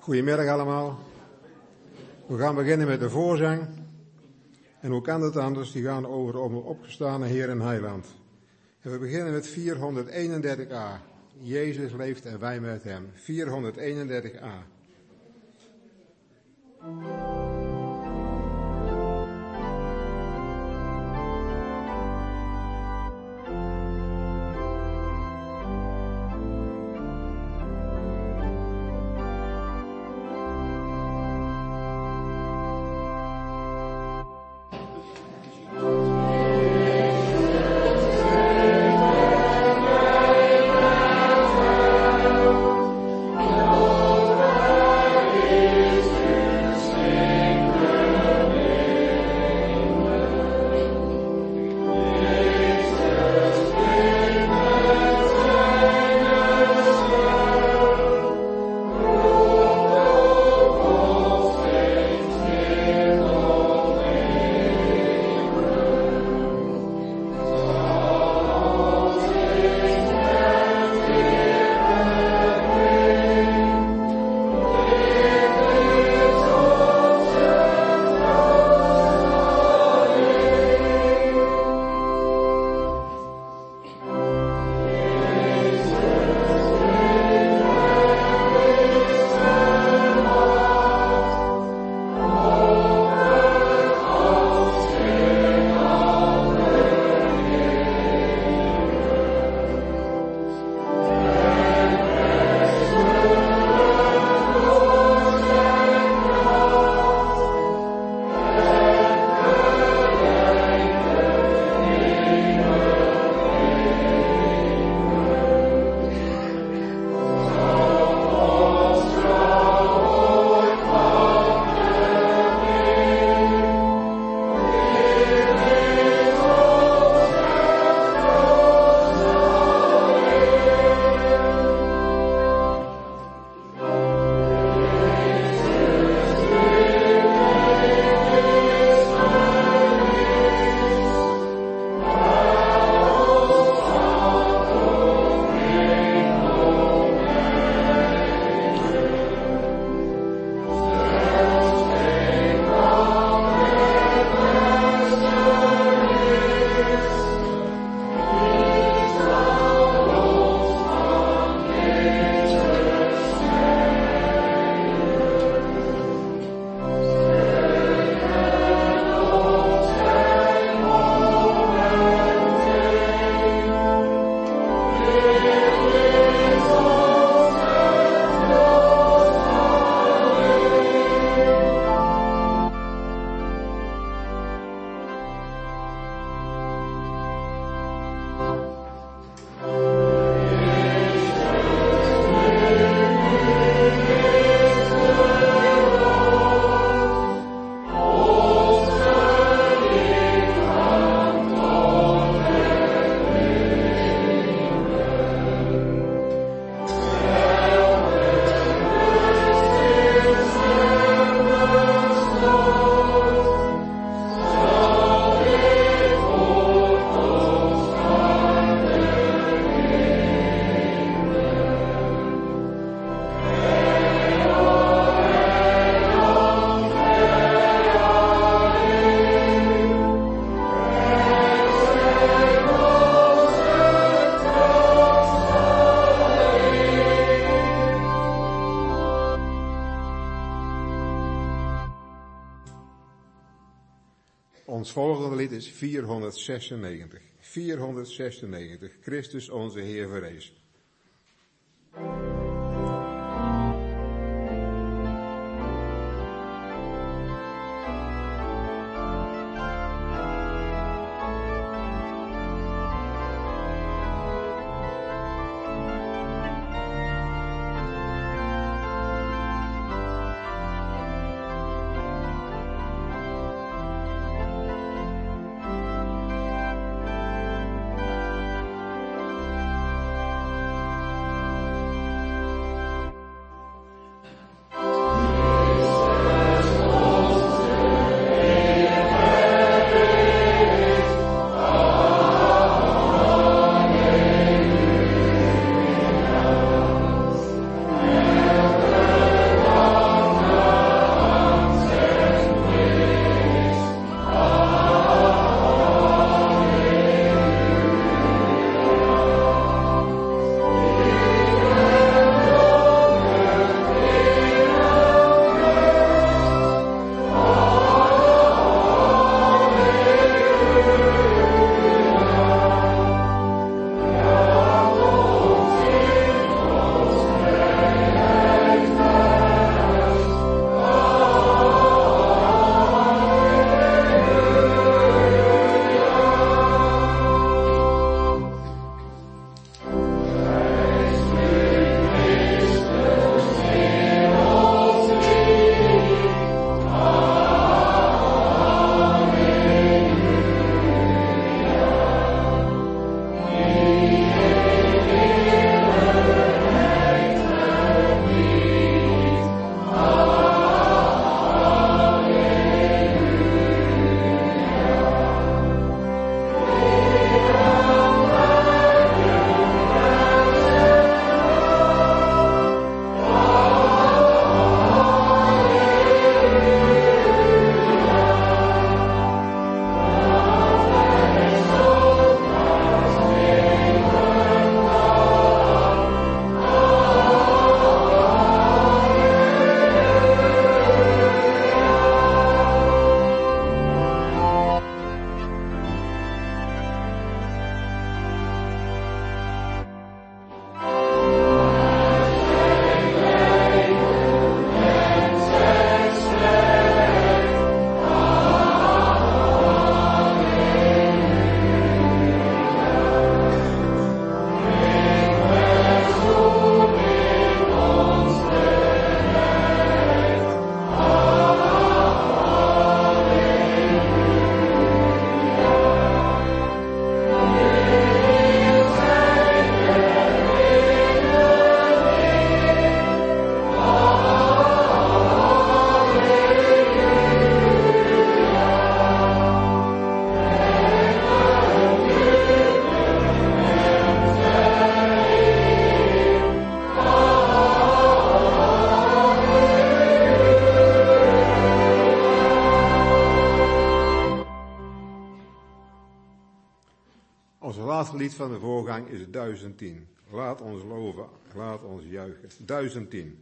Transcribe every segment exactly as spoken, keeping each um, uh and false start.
Goedemiddag allemaal. We gaan beginnen met de voorzang. En hoe kan het anders? Die gaan over om opgestane Heer en Heiland. En we beginnen met vierhonderdeenendertig a. Jezus leeft en wij met hem. vierhonderdeenendertig a. Ons volgende lied is vierhonderdzesennegentig. vierhonderdzesennegentig. Christus onze Heer verrees. lied van de voorgang is duizend tien. Laat ons loven, laat ons juichen. duizend tien.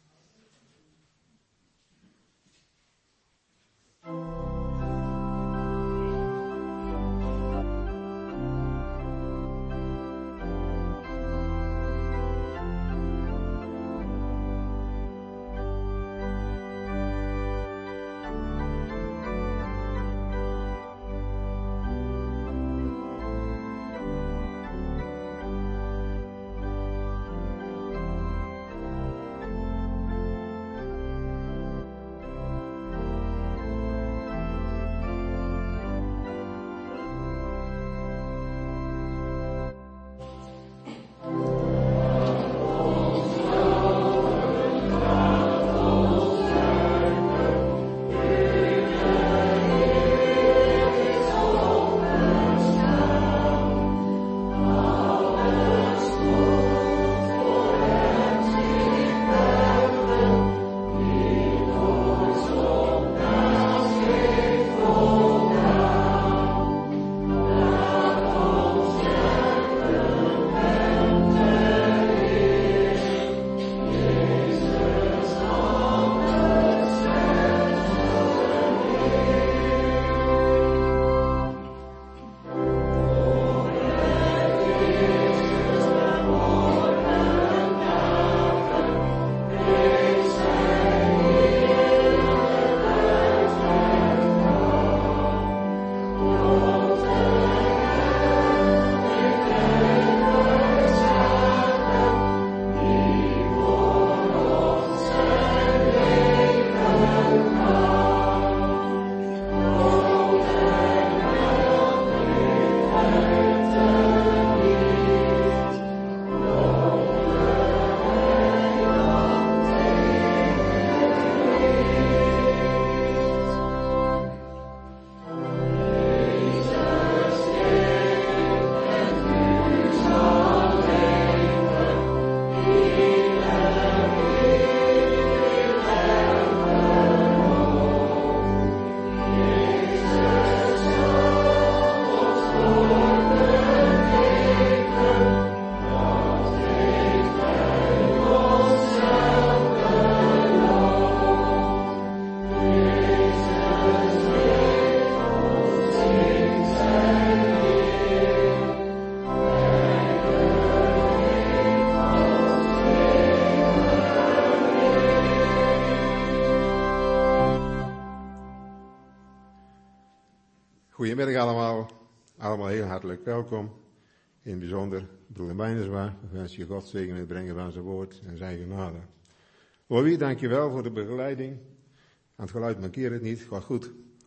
Goedemiddag allemaal, allemaal heel hartelijk welkom. In het bijzonder broeder Meinersma, we wensen je God zegen in het brengen van zijn woord en zijn genade. Louis, dankjewel voor de begeleiding. Aan het geluid mankeert het niet, gaat goed.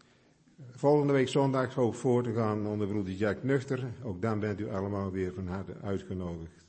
Volgende week zondag hoop ik voor te gaan onder broeder Jack Nuchter. Ook dan bent u allemaal weer van harte uitgenodigd.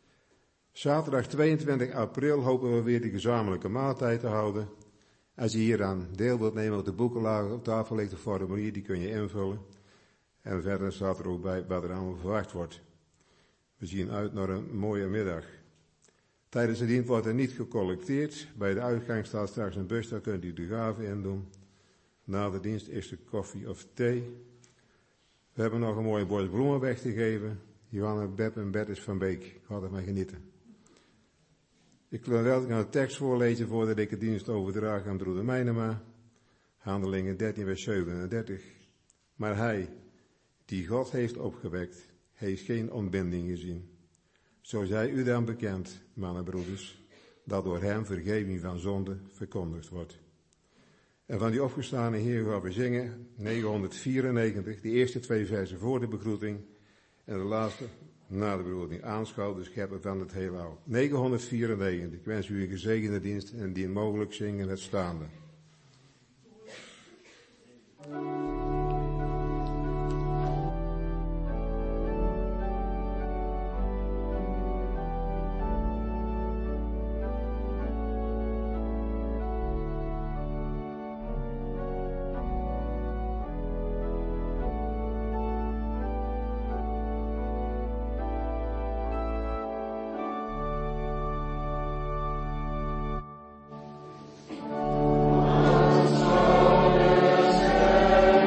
Zaterdag tweeëntwintig april hopen we weer de gezamenlijke maaltijd te houden. Als je hier aan deel wilt nemen op de boekenlager, op tafel ligt een formulier, die kun je invullen. En verder staat er ook bij wat er allemaal verwacht wordt. We zien uit naar een mooie middag. Tijdens de dienst wordt er niet gecollecteerd. Bij de uitgang staat straks een bus, daar kunt u de gave in doen. Na de dienst is er koffie of thee. We hebben nog een mooie bos bloemen weg te geven. Johanna, Beb en Bertus van Beek. Gaat er maar genieten. Ik wil wel een tekst voorlezen voordat ik de dienst overdraag aan broeder Meinema. Handelingen dertien vers zevenendertig. Maar hij, die God heeft opgewekt, heeft geen ontbinding gezien. Zo zij u dan bekend, mannenbroeders, dat door hem vergeving van zonde verkondigd wordt. En van die opgestane Heer gaan we zingen negenhonderdvierennegentig, de eerste twee versen voor de begroeting en de laatste na de begroeting. Aanschouw de schepper van het heelal. negenhonderdvierennegentig. Ik wens u een gezegende dienst en die mogelijk zingen het staande. Oh,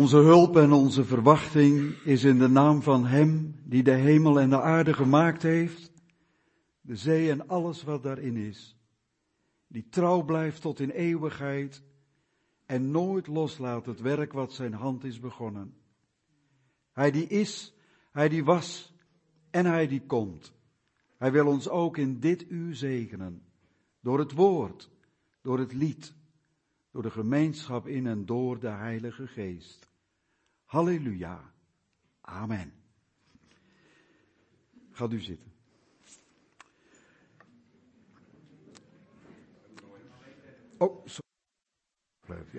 Onze hulp en onze verwachting is in de naam van Hem die de hemel en de aarde gemaakt heeft, de zee en alles wat daarin is, die trouw blijft tot in eeuwigheid en nooit loslaat het werk wat zijn hand is begonnen. Hij die is, Hij die was en Hij die komt. Hij wil ons ook in dit uur zegenen, door het woord, door het lied, door de gemeenschap in en door de Heilige Geest. Halleluja. Amen. Gaat u zitten. Oh, sorry. Ja.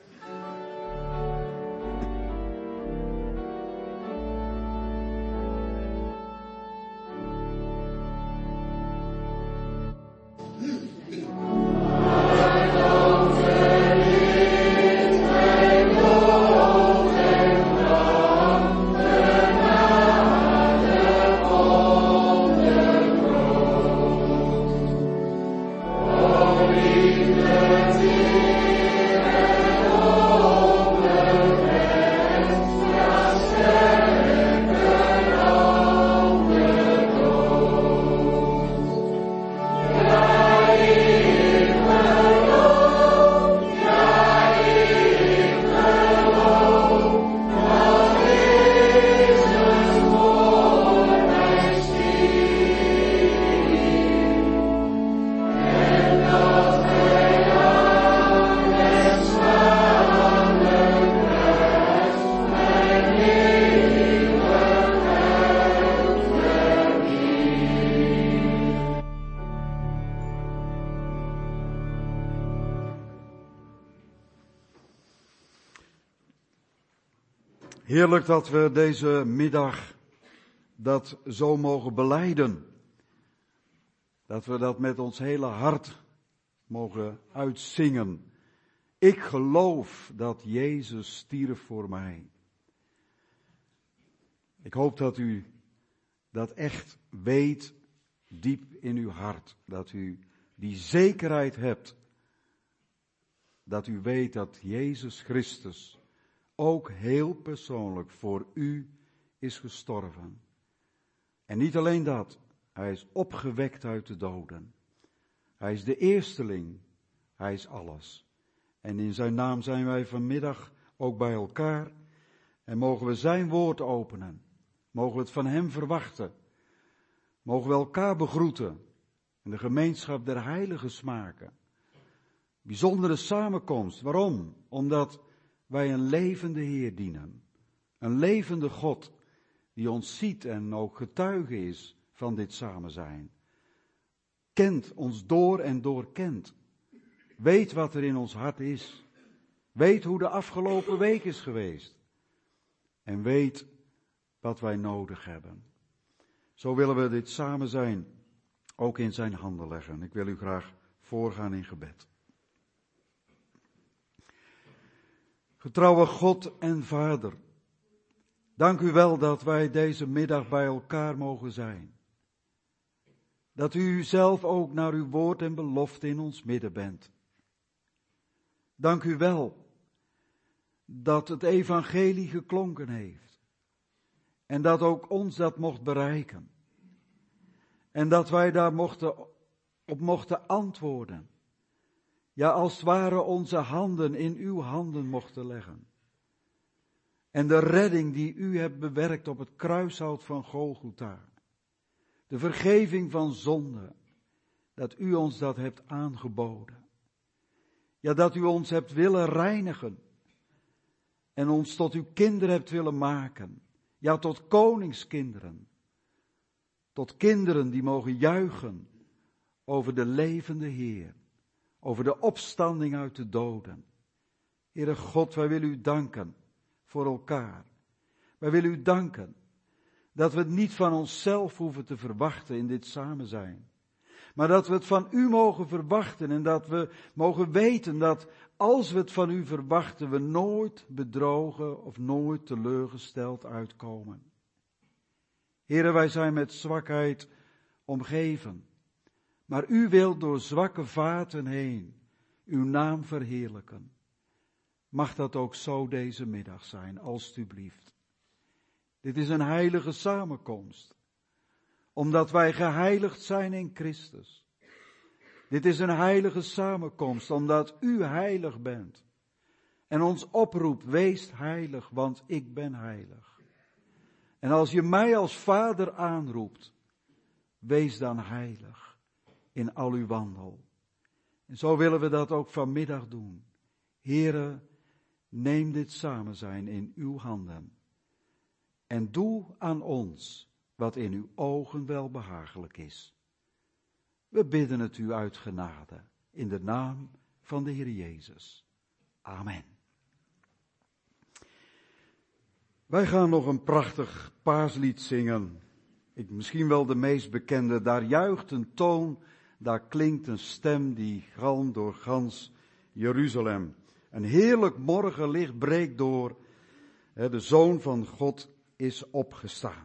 Heerlijk dat we deze middag dat zo mogen belijden. Dat we dat met ons hele hart mogen uitzingen. Ik geloof dat Jezus stierf voor mij. Ik hoop dat u dat echt weet diep in uw hart. Dat u die zekerheid hebt. Dat u weet dat Jezus Christus ook heel persoonlijk voor u is gestorven. En niet alleen dat, hij is opgewekt uit de doden. Hij is de eersteling, hij is alles. En in zijn naam zijn wij vanmiddag ook bij elkaar en mogen we zijn woord openen. Mogen we het van hem verwachten. Mogen we elkaar begroeten en de gemeenschap der heiligen smaken. Bijzondere samenkomst, waarom? Omdat wij een levende Heer dienen. Een levende God die ons ziet en ook getuige is van dit samen zijn. Kent ons door en door kent. Weet wat er in ons hart is. Weet hoe de afgelopen week is geweest. En weet wat wij nodig hebben. Zo willen we dit samen zijn ook in zijn handen leggen. Ik wil u graag voorgaan in gebed. Getrouwe God en Vader, dank u wel dat wij deze middag bij elkaar mogen zijn. Dat u zelf ook naar uw woord en belofte in ons midden bent. Dank u wel dat het evangelie geklonken heeft. En dat ook ons dat mocht bereiken. En dat wij daar mochten, op mochten antwoorden. Ja, als het ware onze handen in uw handen mochten leggen. En de redding die u hebt bewerkt op het kruishout van Golgotha. De vergeving van zonde. Dat u ons dat hebt aangeboden. Ja, dat u ons hebt willen reinigen. En ons tot uw kinderen hebt willen maken. Ja, tot koningskinderen. Tot kinderen die mogen juichen over de levende Heer. Over de opstanding uit de doden. Heere God, wij willen u danken voor elkaar. Wij willen u danken dat we het niet van onszelf hoeven te verwachten in dit samen zijn. Maar dat we het van u mogen verwachten en dat we mogen weten dat als we het van u verwachten, we nooit bedrogen of nooit teleurgesteld uitkomen. Heere, wij zijn met zwakheid omgeven. Maar u wilt door zwakke vaten heen uw naam verheerlijken. Mag dat ook zo deze middag zijn, alstublieft. Dit is een heilige samenkomst, omdat wij geheiligd zijn in Christus. Dit is een heilige samenkomst, omdat u heilig bent. En ons oproept, wees heilig, want ik ben heilig. En als je mij als vader aanroept, wees dan heilig in al uw wandel. En zo willen we dat ook vanmiddag doen. Heere, neem dit samen zijn in uw handen. En doe aan ons wat in uw ogen wel behagelijk is. We bidden het u uit genade, in de naam van de Heer Jezus. Amen. Wij gaan nog een prachtig paaslied zingen. Ik, misschien wel de meest bekende. Daar juicht een toon, daar klinkt een stem die galmt door gans Jeruzalem. Een heerlijk morgenlicht breekt door. De Zoon van God is opgestaan.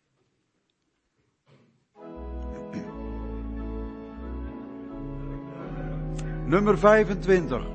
Nummer vijfentwintig.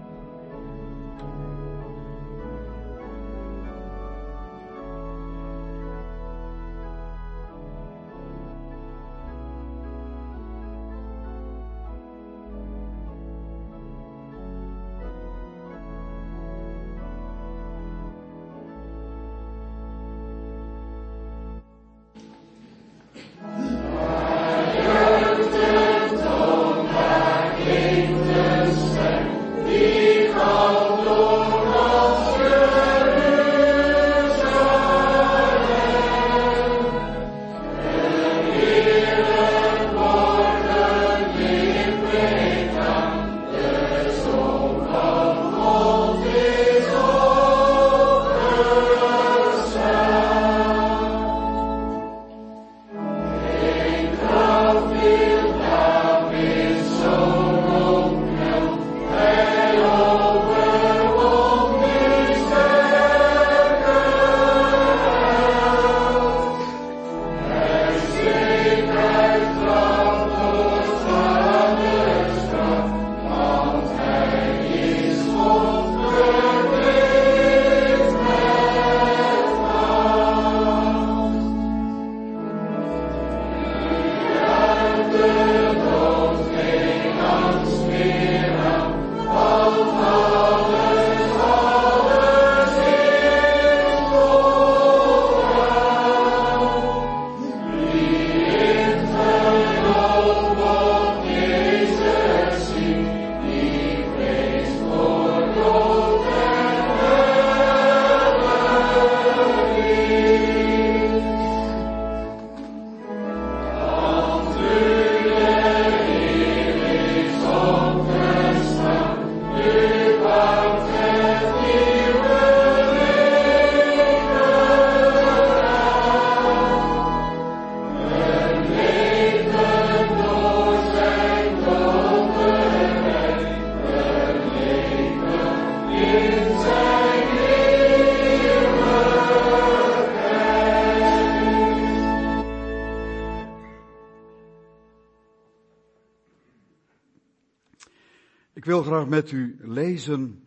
Ik wil graag met u lezen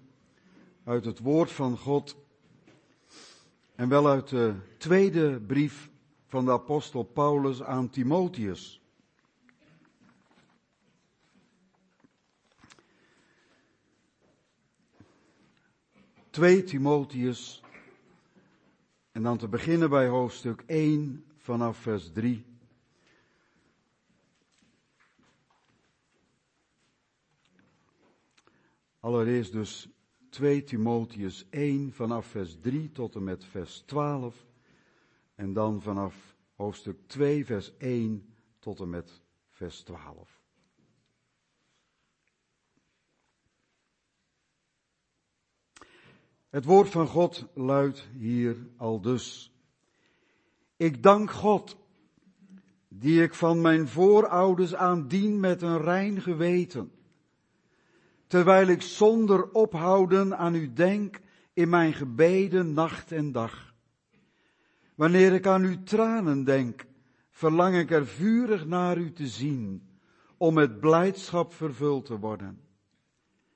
uit het woord van God en wel uit de tweede brief van de apostel Paulus aan Timotheus. twee Timotheus en dan te beginnen bij hoofdstuk één vanaf vers drie. Allereerst dus twee Timotheus één vanaf vers drie tot en met vers twaalf. En dan vanaf hoofdstuk twee vers één tot en met vers twaalf. Het woord van God luidt hier aldus. Ik dank God, die ik van mijn voorouders aandien met een rein geweten, terwijl ik zonder ophouden aan u denk in mijn gebeden nacht en dag. Wanneer ik aan uw tranen denk, verlang ik er vurig naar u te zien, om met blijdschap vervuld te worden.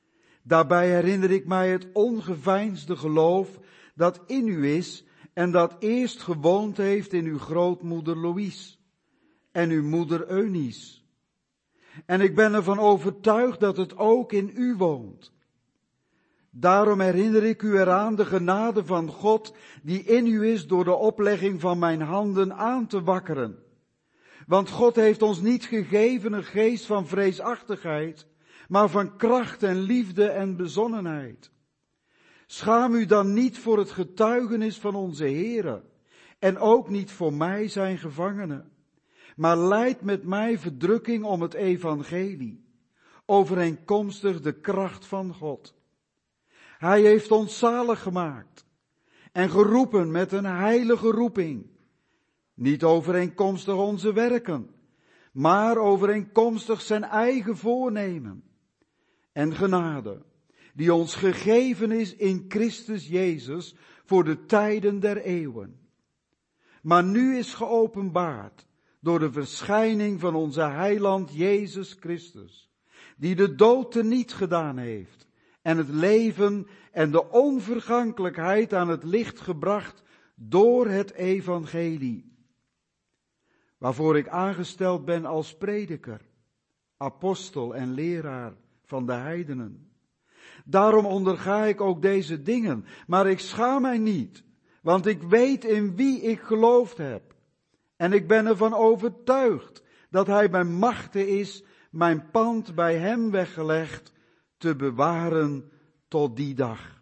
Daarbij herinner ik mij het ongeveinsde geloof dat in u is en dat eerst gewoond heeft in uw grootmoeder Louise en uw moeder Eunice. En ik ben ervan overtuigd dat het ook in u woont. Daarom herinner ik u eraan de genade van God die in u is door de oplegging van mijn handen aan te wakkeren. Want God heeft ons niet gegeven een geest van vreesachtigheid, maar van kracht en liefde en bezonnenheid. Schaam u dan niet voor het getuigenis van onze Heere en ook niet voor mij zijn gevangene, maar lijd met mij verdrukking om het evangelie, overeenkomstig de kracht van God. Hij heeft ons zalig gemaakt en geroepen met een heilige roeping, niet overeenkomstig onze werken, maar overeenkomstig zijn eigen voornemen en genade, die ons gegeven is in Christus Jezus voor de tijden der eeuwen. Maar nu is geopenbaard door de verschijning van onze heiland Jezus Christus, die de dood teniet gedaan heeft en het leven en de onvergankelijkheid aan het licht gebracht door het evangelie, waarvoor ik aangesteld ben als prediker, apostel en leraar van de heidenen. Daarom onderga ik ook deze dingen, maar ik schaam mij niet, want ik weet in wie ik geloofd heb. En ik ben ervan overtuigd dat hij bij machte is mijn pand bij hem weggelegd te bewaren tot die dag.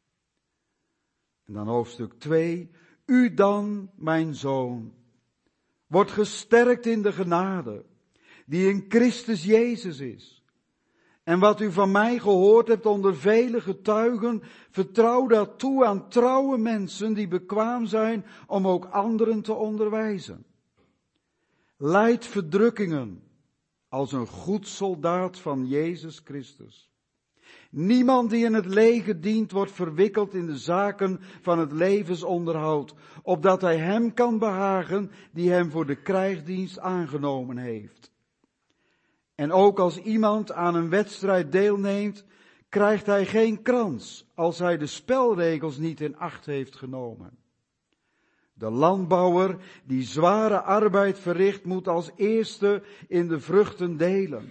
En dan hoofdstuk twee. U dan, mijn zoon, wordt gesterkt in de genade die in Christus Jezus is. En wat u van mij gehoord hebt onder vele getuigen, vertrouw dat toe aan trouwe mensen die bekwaam zijn om ook anderen te onderwijzen. Lijd verdrukkingen als een goed soldaat van Jezus Christus. Niemand die in het leger dient wordt verwikkeld in de zaken van het levensonderhoud, opdat hij hem kan behagen die hem voor de krijgsdienst aangenomen heeft. En ook als iemand aan een wedstrijd deelneemt, krijgt hij geen krans als hij de spelregels niet in acht heeft genomen. De landbouwer die zware arbeid verricht, moet als eerste in de vruchten delen.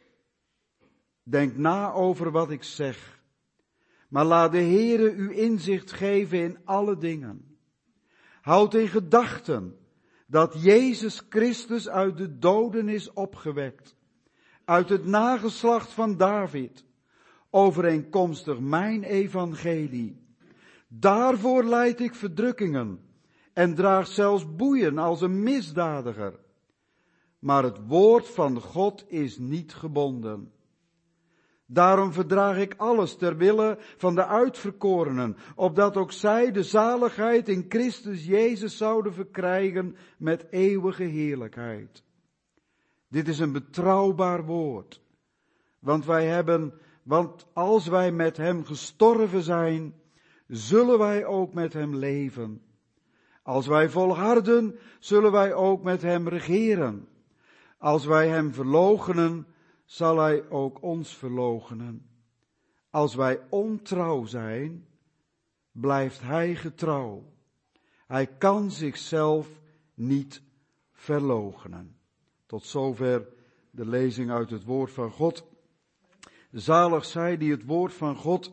Denk na over wat ik zeg, maar laat de Heere u inzicht geven in alle dingen. Houd in gedachten dat Jezus Christus uit de doden is opgewekt, uit het nageslacht van David, overeenkomstig mijn evangelie. Daarvoor lijd ik verdrukkingen en draag zelfs boeien als een misdadiger. Maar het woord van God is niet gebonden. Daarom verdraag ik alles ter wille van de uitverkorenen, opdat ook zij de zaligheid in Christus Jezus zouden verkrijgen met eeuwige heerlijkheid. Dit is een betrouwbaar woord, want wij hebben, want als wij met hem gestorven zijn, zullen wij ook met hem leven. Als wij volharden, zullen wij ook met hem regeren. Als wij hem verloochenen, zal hij ook ons verloochenen. Als wij ontrouw zijn, blijft hij getrouw. Hij kan zichzelf niet verloochenen. Tot zover de lezing uit het woord van God. Zalig zij die het woord van God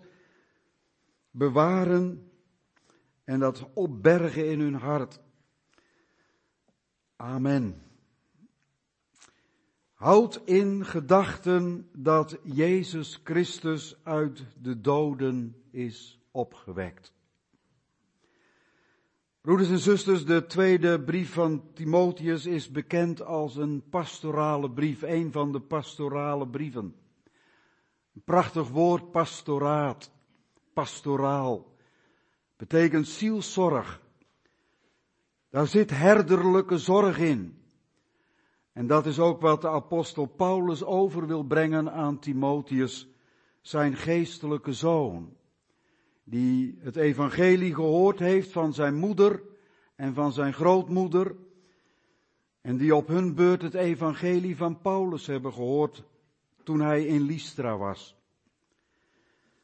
bewaren en dat opbergen in hun hart. Amen. Houd in gedachten dat Jezus Christus uit de doden is opgewekt. Broeders en zusters, de tweede brief van Timotheus is bekend als een pastorale brief, een van de pastorale brieven. Een prachtig woord, pastoraat, pastoraal, betekent zielszorg. Daar zit herderlijke zorg in. En dat is ook wat de apostel Paulus over wil brengen aan Timotheus, zijn geestelijke zoon, die het evangelie gehoord heeft van zijn moeder en van zijn grootmoeder, en die op hun beurt het evangelie van Paulus hebben gehoord toen hij in Lystra was.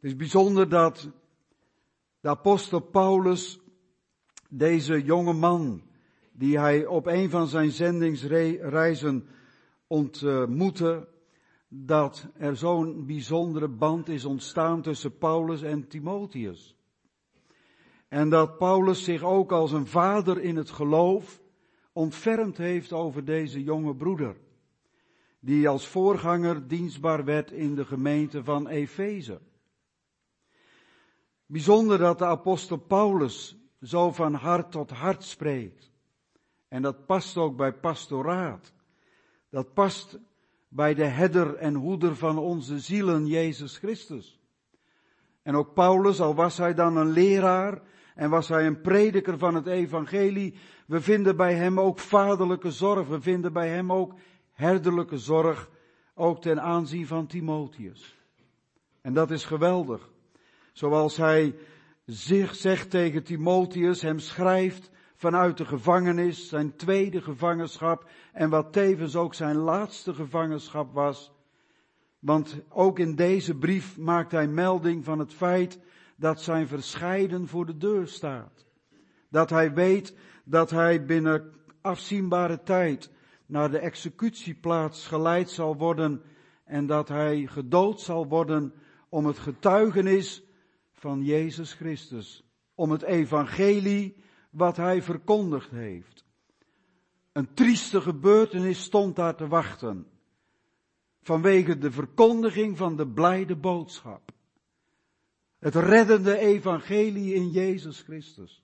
Het is bijzonder dat de apostel Paulus deze jonge man, die hij op een van zijn zendingsreizen ontmoette, dat er zo'n bijzondere band is ontstaan tussen Paulus en Timotheus. En dat Paulus zich ook als een vader in het geloof ontfermd heeft over deze jonge broeder, die als voorganger dienstbaar werd in de gemeente van Efeze. Bijzonder dat de apostel Paulus zo van hart tot hart spreekt. En dat past ook bij pastoraat. Dat past bij de herder en hoeder van onze zielen, Jezus Christus. En ook Paulus, al was hij dan een leraar en was hij een prediker van het evangelie, we vinden bij hem ook vaderlijke zorg, we vinden bij hem ook herderlijke zorg, ook ten aanzien van Timotheus. En dat is geweldig. Zoals hij zich zegt tegen Timotheus, hem schrijft vanuit de gevangenis, zijn tweede gevangenschap en wat tevens ook zijn laatste gevangenschap was. Want ook in deze brief maakt hij melding van het feit dat zijn verscheiden voor de deur staat. Dat hij weet dat hij binnen afzienbare tijd naar de executieplaats geleid zal worden en dat hij gedood zal worden om het getuigenis van Jezus Christus, om het evangelie wat hij verkondigd heeft. Een trieste gebeurtenis stond daar te wachten, vanwege de verkondiging van de blijde boodschap. Het reddende evangelie in Jezus Christus.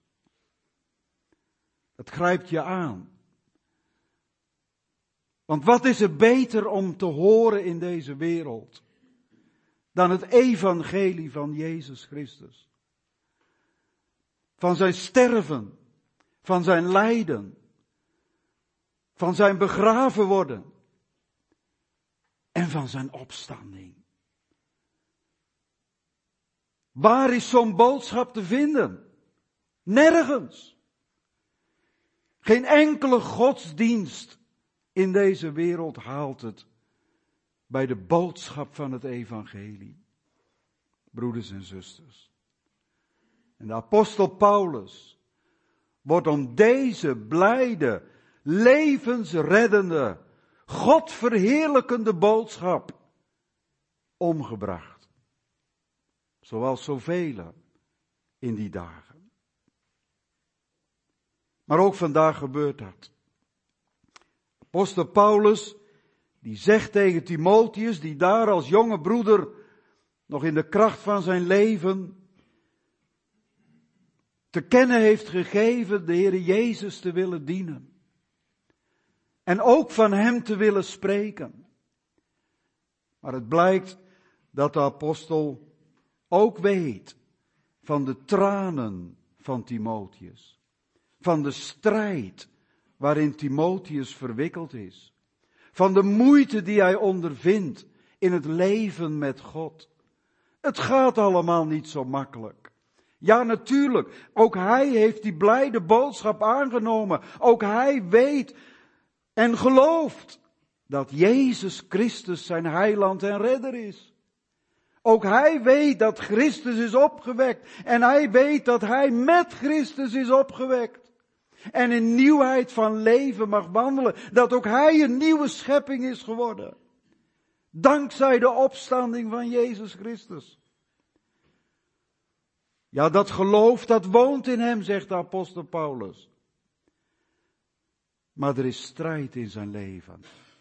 Het grijpt je aan. Want wat is er beter om te horen in deze wereld dan het evangelie van Jezus Christus? Van zijn sterven, van zijn lijden, van zijn begraven worden en van zijn opstanding. Waar is zo'n boodschap te vinden? Nergens. Geen enkele godsdienst in deze wereld haalt het bij de boodschap van het evangelie. Broeders en zusters. En de apostel Paulus wordt om deze blijde, levensreddende, Godverheerlijkende boodschap omgebracht. Zoals zoveel in die dagen. Maar ook vandaag gebeurt dat. Apostel Paulus, die zegt tegen Timotheus, die daar als jonge broeder nog in de kracht van zijn leven te kennen heeft gegeven de Heere Jezus te willen dienen. En ook van hem te willen spreken. Maar het blijkt dat de apostel ook weet van de tranen van Timotheus. Van de strijd waarin Timotheus verwikkeld is. Van de moeite die hij ondervindt in het leven met God. Het gaat allemaal niet zo makkelijk. Ja, natuurlijk, ook hij heeft die blijde boodschap aangenomen. Ook hij weet en gelooft dat Jezus Christus zijn heiland en redder is. Ook hij weet dat Christus is opgewekt. En hij weet dat hij met Christus is opgewekt. En in nieuwheid van leven mag wandelen. Dat ook hij een nieuwe schepping is geworden. Dankzij de opstanding van Jezus Christus. Ja, dat geloof, dat woont in hem, zegt de apostel Paulus. Maar er is strijd in zijn leven.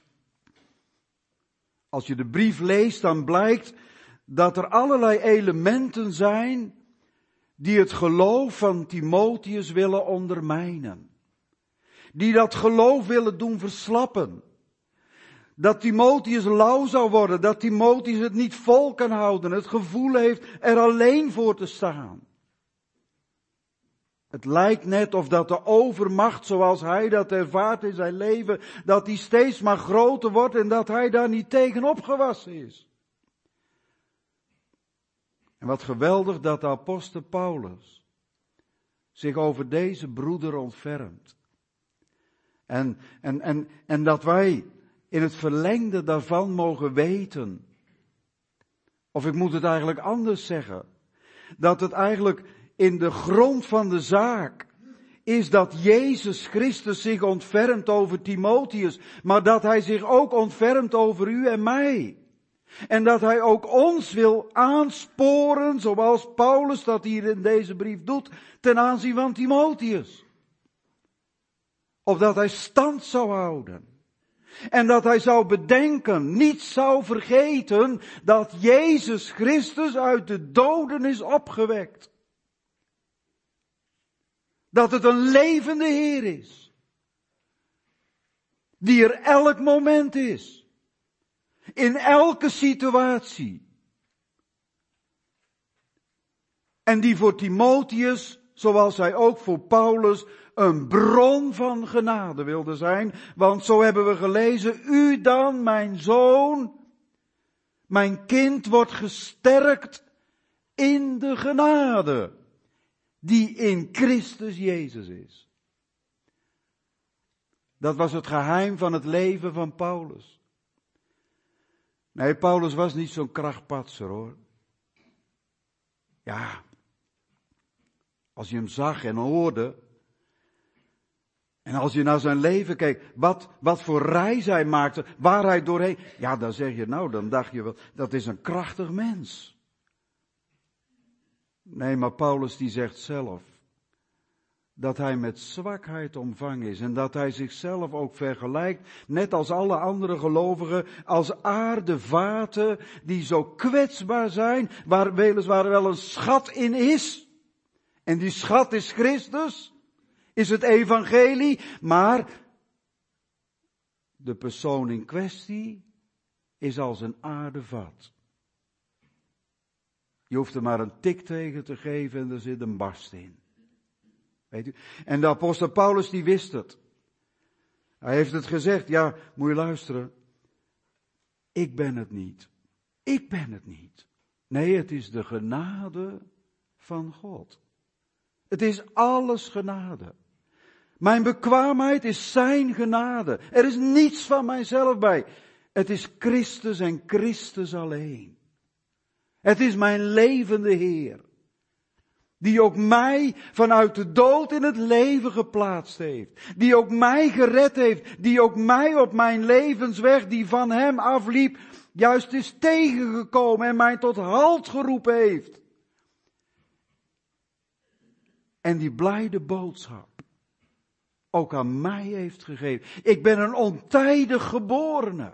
Als je de brief leest, dan blijkt dat er allerlei elementen zijn die het geloof van Timotheus willen ondermijnen. Die dat geloof willen doen verslappen. Dat Timotheus lauw zou worden, dat Timotheus het niet vol kan houden, het gevoel heeft er alleen voor te staan. Het lijkt net of dat de overmacht, zoals hij dat ervaart in zijn leven, dat die steeds maar groter wordt en dat hij daar niet tegen opgewassen is. En wat geweldig dat de apostel Paulus zich over deze broeder ontfermt. En, en, en, en dat wij in het verlengde daarvan mogen weten, Of ik moet het eigenlijk anders zeggen. Dat het eigenlijk in de grond van de zaak is dat Jezus Christus zich ontfermt over Timotheus, maar dat hij zich ook ontfermt over u en mij. En dat hij ook ons wil aansporen, zoals Paulus dat hier in deze brief doet, ten aanzien van Timotheus. Opdat hij stand zou houden. En dat hij zou bedenken, niet zou vergeten, dat Jezus Christus uit de doden is opgewekt. Dat het een levende Heer is. Die er elk moment is. In elke situatie. En die voor Timotheus, zoals hij ook voor Paulus, een bron van genade wilde zijn. Want zo hebben we gelezen, u dan, mijn zoon, mijn kind, wordt gesterkt in de genade die in Christus Jezus is. Dat was het geheim van het leven van Paulus. Nee, Paulus was niet zo'n krachtpatser, hoor. Ja, als je hem zag en hoorde, en als je naar zijn leven keek, wat, wat voor reis hij maakte, waar hij doorheen, ja, dan zeg je, nou, dan dacht je wel, dat is een krachtig mens. Nee, maar Paulus die zegt zelf dat hij met zwakheid omvangen is en dat hij zichzelf ook vergelijkt, net als alle andere gelovigen, als aardevaten die zo kwetsbaar zijn, waar weliswaar wel een schat in is. En die schat is Christus, is het evangelie, maar de persoon in kwestie is als een aardevat. Je hoeft er maar een tik tegen te geven en er zit een barst in. Weet u? En de apostel Paulus die wist het. Hij heeft het gezegd, ja, moet je luisteren. Ik ben het niet. Ik ben het niet. Nee, het is de genade van God. Het is alles genade. Mijn bekwaamheid is zijn genade. Er is niets van mijzelf bij. Het is Christus en Christus alleen. Het is mijn levende Heer. Die ook mij vanuit de dood in het leven geplaatst heeft. Die ook mij gered heeft. Die ook mij op mijn levensweg die van hem afliep, juist is tegengekomen en mij tot halt geroepen heeft. En die blijde boodschap ook aan mij heeft gegeven. Ik ben een ontijdig geborene.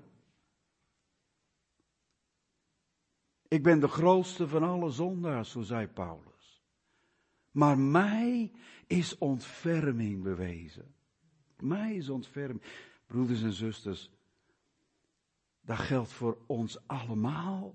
Ik ben de grootste van alle zondaars, zo zei Paulus. Maar mij is ontferming bewezen. Mij is ontferming. Broeders en zusters, dat geldt voor ons allemaal.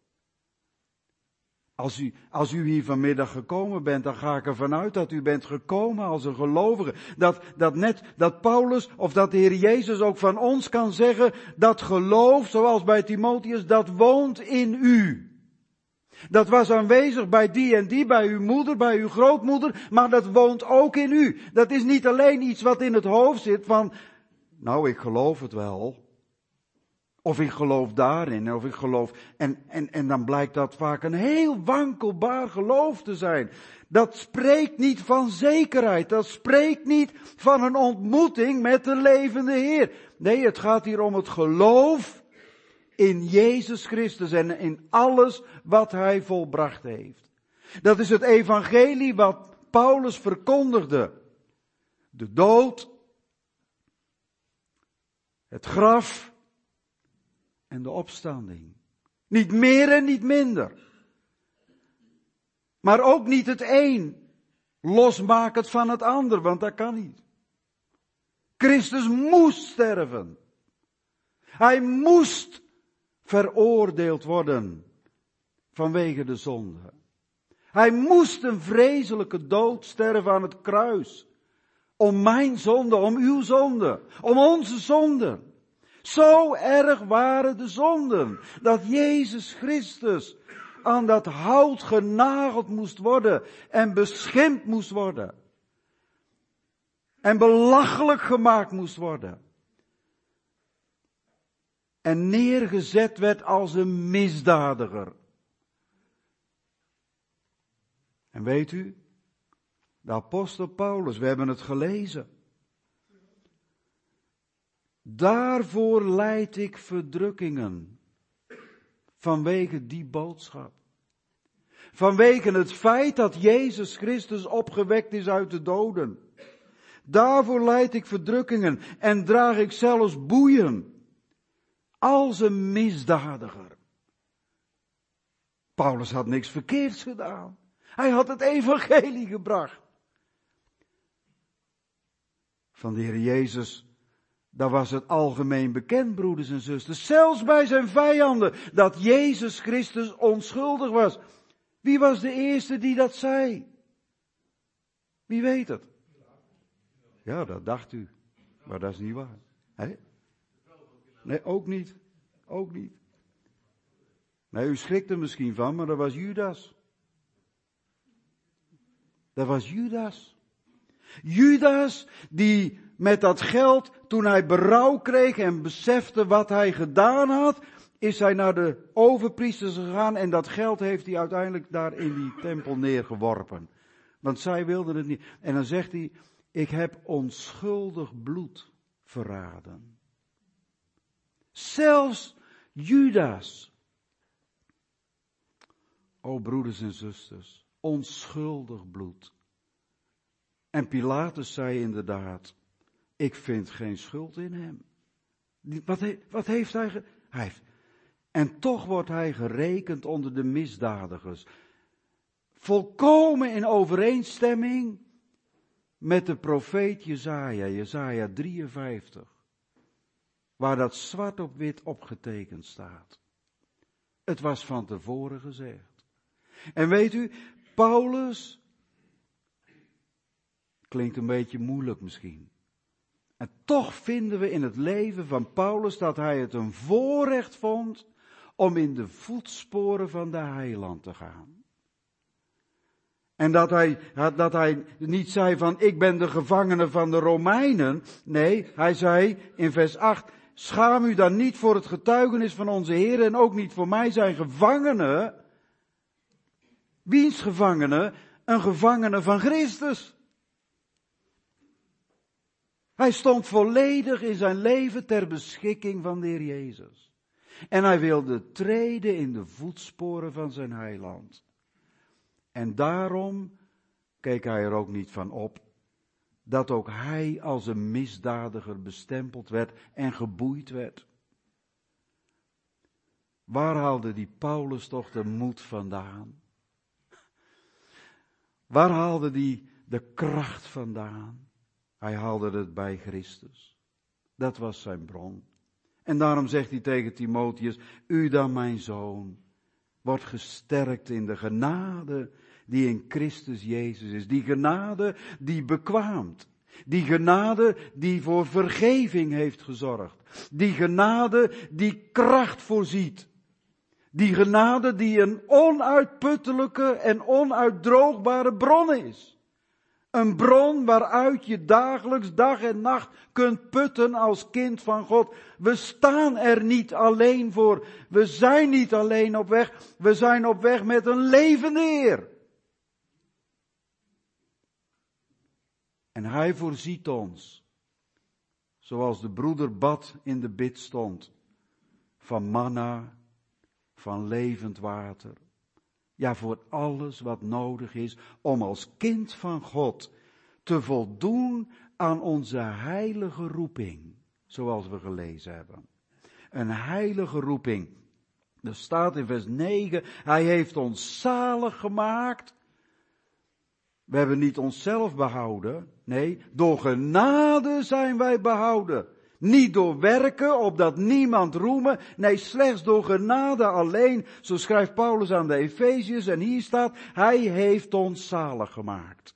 Als u, als u hier vanmiddag gekomen bent, dan ga ik ervan uit dat u bent gekomen als een gelovige. Dat, dat net, dat Paulus of dat de Heer Jezus ook van ons kan zeggen, dat geloof, zoals bij Timotheus, dat woont in u. Dat was aanwezig bij die en die, bij uw moeder, bij uw grootmoeder, maar dat woont ook in u. Dat is niet alleen iets wat in het hoofd zit van, nou, ik geloof het wel. Of ik geloof daarin, of ik geloof, en, en, en dan blijkt dat vaak een heel wankelbaar geloof te zijn. Dat spreekt niet van zekerheid, dat spreekt niet van een ontmoeting met de levende Heer. Nee, het gaat hier om het geloof in Jezus Christus en in alles wat Hij volbracht heeft. Dat is het evangelie wat Paulus verkondigde. De dood, het graf en de opstanding. Niet meer en niet minder. Maar ook niet het een losmakend van het ander, want dat kan niet. Christus moest sterven. Hij moest veroordeeld worden vanwege de zonde. Hij moest een vreselijke dood sterven aan het kruis. Om mijn zonde, om uw zonde, om onze zonde. Zo erg waren de zonden, dat Jezus Christus aan dat hout genageld moest worden en beschimpt moest worden. En belachelijk gemaakt moest worden. En neergezet werd als een misdadiger. En weet u, de apostel Paulus, we hebben het gelezen. Daarvoor lijd ik verdrukkingen. Vanwege die boodschap. Vanwege het feit dat Jezus Christus opgewekt is uit de doden. Daarvoor lijd ik verdrukkingen en draag ik zelfs boeien. Als een misdadiger. Paulus had niks verkeerds gedaan. Hij had het evangelie gebracht. Van de Heer Jezus, daar was het algemeen bekend, broeders en zusters. Zelfs bij zijn vijanden, dat Jezus Christus onschuldig was. Wie was de eerste die dat zei? Wie weet het? Ja, dat dacht u. Maar dat is niet waar. Hè? Nee, ook niet. Ook niet. Nee, u schrikt er misschien van, maar dat was Judas. Dat was Judas. Judas die met dat geld, toen hij berouw kreeg en besefte wat hij gedaan had, is hij naar de overpriesters gegaan en dat geld heeft hij uiteindelijk daar in die tempel neergeworpen. Want zij wilden het niet. En dan zegt hij, ik heb onschuldig bloed verraden. Zelfs Judas. O broeders en zusters, onschuldig bloed. En Pilatus zei inderdaad, ik vind geen schuld in hem. Wat, he, wat heeft hij, ge, hij heeft, en toch wordt hij gerekend onder de misdadigers. Volkomen in overeenstemming met de profeet Jesaja, Jesaja drieënvijftig. Waar dat zwart op wit opgetekend staat. Het was van tevoren gezegd. En weet u, Paulus, klinkt een beetje moeilijk misschien. En toch vinden we in het leven van Paulus dat hij het een voorrecht vond om in de voetsporen van de heiland te gaan. En dat hij, dat hij niet zei van ik ben de gevangene van de Romeinen. Nee, hij zei in vers acht, schaam u dan niet voor het getuigenis van onze Heer en ook niet voor mij zijn gevangene. Wiens gevangene? Een gevangene van Christus. Hij stond volledig in zijn leven ter beschikking van de Heer Jezus. En hij wilde treden in de voetsporen van zijn heiland. En daarom keek hij er ook niet van op dat ook hij als een misdadiger bestempeld werd en geboeid werd. Waar haalde die Paulus toch de moed vandaan? Waar haalde die de kracht vandaan? Hij haalde het bij Christus. Dat was zijn bron. En daarom zegt hij tegen Timotheus, u dan mijn zoon, wordt gesterkt in de genade die in Christus Jezus is. Die genade die bekwaamt. Die genade die voor vergeving heeft gezorgd. Die genade die kracht voorziet. Die genade die een onuitputtelijke en onuitdroogbare bron is. Een bron waaruit je dagelijks, dag en nacht kunt putten als kind van God. We staan er niet alleen voor. We zijn niet alleen op weg. We zijn op weg met een levende Heer. En Hij voorziet ons, zoals de broeder bad in de bid stond, van manna, van levend water. Ja, voor alles wat nodig is om als kind van God te voldoen aan onze heilige roeping. Zoals we gelezen hebben. Een heilige roeping. Er staat in vers negen, Hij heeft ons zalig gemaakt. We hebben niet onszelf behouden. Nee, door genade zijn wij behouden. Niet door werken, opdat niemand roemen. Nee, slechts door genade alleen. Zo schrijft Paulus aan de Efeziërs. En hier staat, Hij heeft ons zalig gemaakt.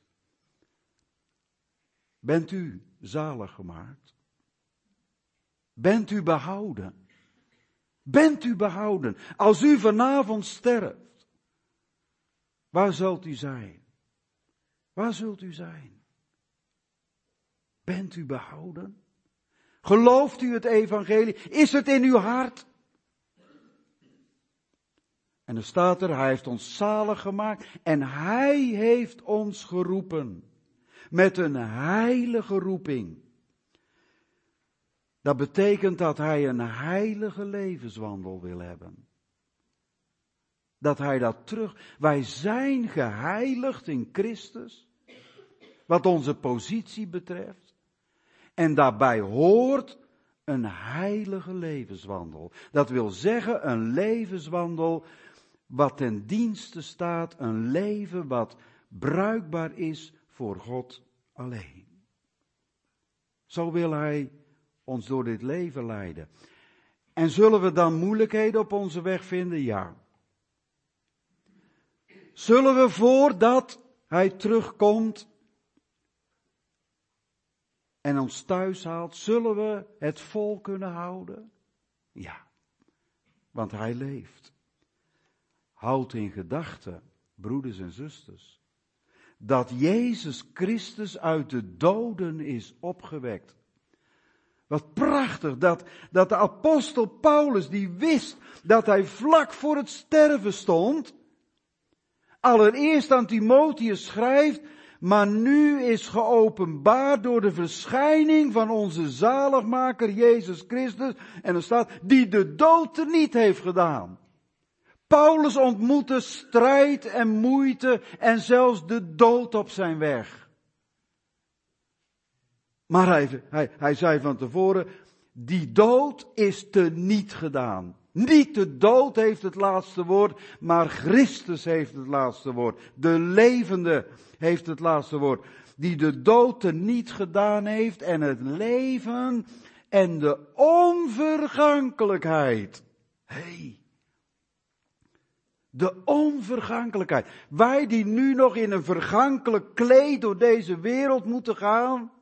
Bent u zalig gemaakt? Bent u behouden? Bent u behouden? Als u vanavond sterft, waar zult u zijn? Waar zult u zijn? Bent u behouden? Gelooft u het evangelie? Is het in uw hart? En er staat er, hij heeft ons zalig gemaakt en hij heeft ons geroepen. Met een heilige roeping. Dat betekent dat hij een heilige levenswandel wil hebben. Dat hij dat terug, wij zijn geheiligd in Christus. Wat onze positie betreft. En daarbij hoort een heilige levenswandel. Dat wil zeggen een levenswandel wat ten dienste staat. Een leven wat bruikbaar is voor God alleen. Zo wil hij ons door dit leven leiden. En zullen we dan moeilijkheden op onze weg vinden? Ja. Zullen we voordat hij terugkomt en ons thuis haalt, zullen we het vol kunnen houden? Ja, want hij leeft. Houd in gedachten, broeders en zusters, dat Jezus Christus uit de doden is opgewekt. Wat prachtig dat, dat de apostel Paulus, die wist dat hij vlak voor het sterven stond, allereerst aan Timotheus schrijft, maar nu is geopenbaard door de verschijning van onze zaligmaker Jezus Christus, en er staat, die de dood er niet heeft gedaan. Paulus ontmoette strijd en moeite en zelfs de dood op zijn weg. Maar hij, hij, hij zei van tevoren, die dood is teniet gedaan. Niet de dood heeft het laatste woord, maar Christus heeft het laatste woord. De levende heeft het laatste woord. Die de dood teniet gedaan heeft en het leven en de onvergankelijkheid. Hey. De onvergankelijkheid. Wij die nu nog in een vergankelijk kleed door deze wereld moeten gaan.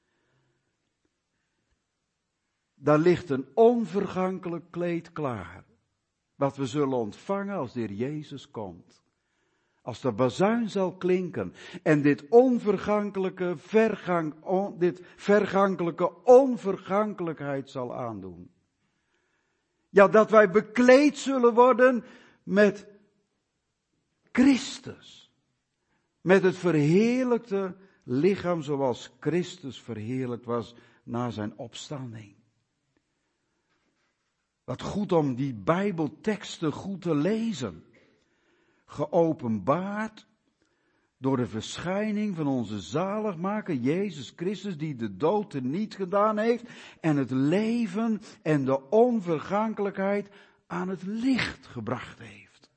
Daar ligt een onvergankelijk kleed klaar. Wat we zullen ontvangen als de Heer Jezus komt. Als de bazuin zal klinken. En dit onvergankelijke vergang, on, dit vergankelijke onvergankelijkheid zal aandoen. Ja, dat wij bekleed zullen worden met Christus. Met het verheerlijkte lichaam zoals Christus verheerlijkt was na zijn opstanding. Wat goed om die Bijbelteksten goed te lezen. Geopenbaard door de verschijning van onze zaligmaker Jezus Christus, die de dood er niet gedaan heeft en het leven en de onvergankelijkheid aan het licht gebracht heeft.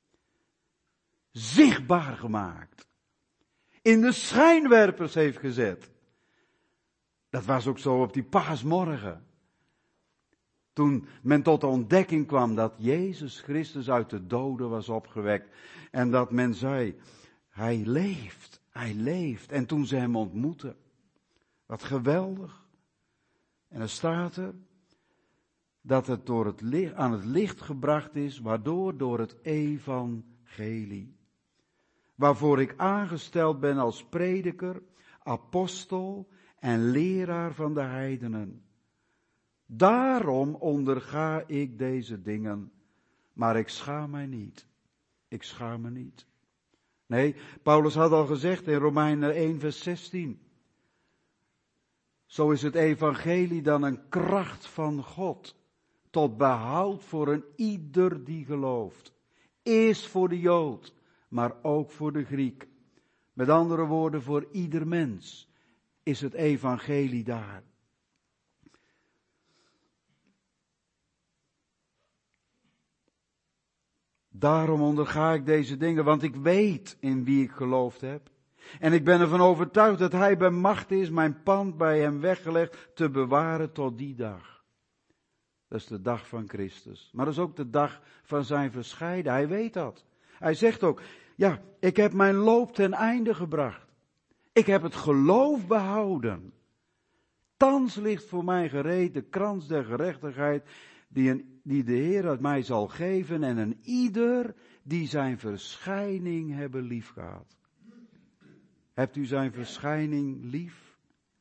Zichtbaar gemaakt. In de schijnwerpers heeft gezet. Dat was ook zo op die paasmorgen. Toen men tot de ontdekking kwam dat Jezus Christus uit de doden was opgewekt. En dat men zei, hij leeft, hij leeft. En toen ze hem ontmoetten. Wat geweldig. En er staat er dat het, door het licht, aan het licht gebracht is, waardoor door het evangelie. Waarvoor ik aangesteld ben als prediker, apostel en leraar van de heidenen. Daarom onderga ik deze dingen, maar ik schaam mij niet. Ik schaam me niet. Nee, Paulus had al gezegd in Romeinen één vers zestien. Zo is het evangelie dan een kracht van God, tot behoud voor een ieder die gelooft. Eerst voor de Jood, maar ook voor de Griek. Met andere woorden, voor ieder mens is het evangelie daar. Daarom onderga ik deze dingen, want ik weet in wie ik geloofd heb. En ik ben ervan overtuigd dat hij bij macht is mijn pand bij hem weggelegd te bewaren tot die dag. Dat is de dag van Christus. Maar dat is ook de dag van zijn verscheiden. Hij weet dat. Hij zegt ook, ja, ik heb mijn loop ten einde gebracht. Ik heb het geloof behouden. Thans ligt voor mij gereed de krans der gerechtigheid die, een, die de Heer uit mij zal geven en een ieder die zijn verschijning hebben liefgehad. Hebt u zijn verschijning lief?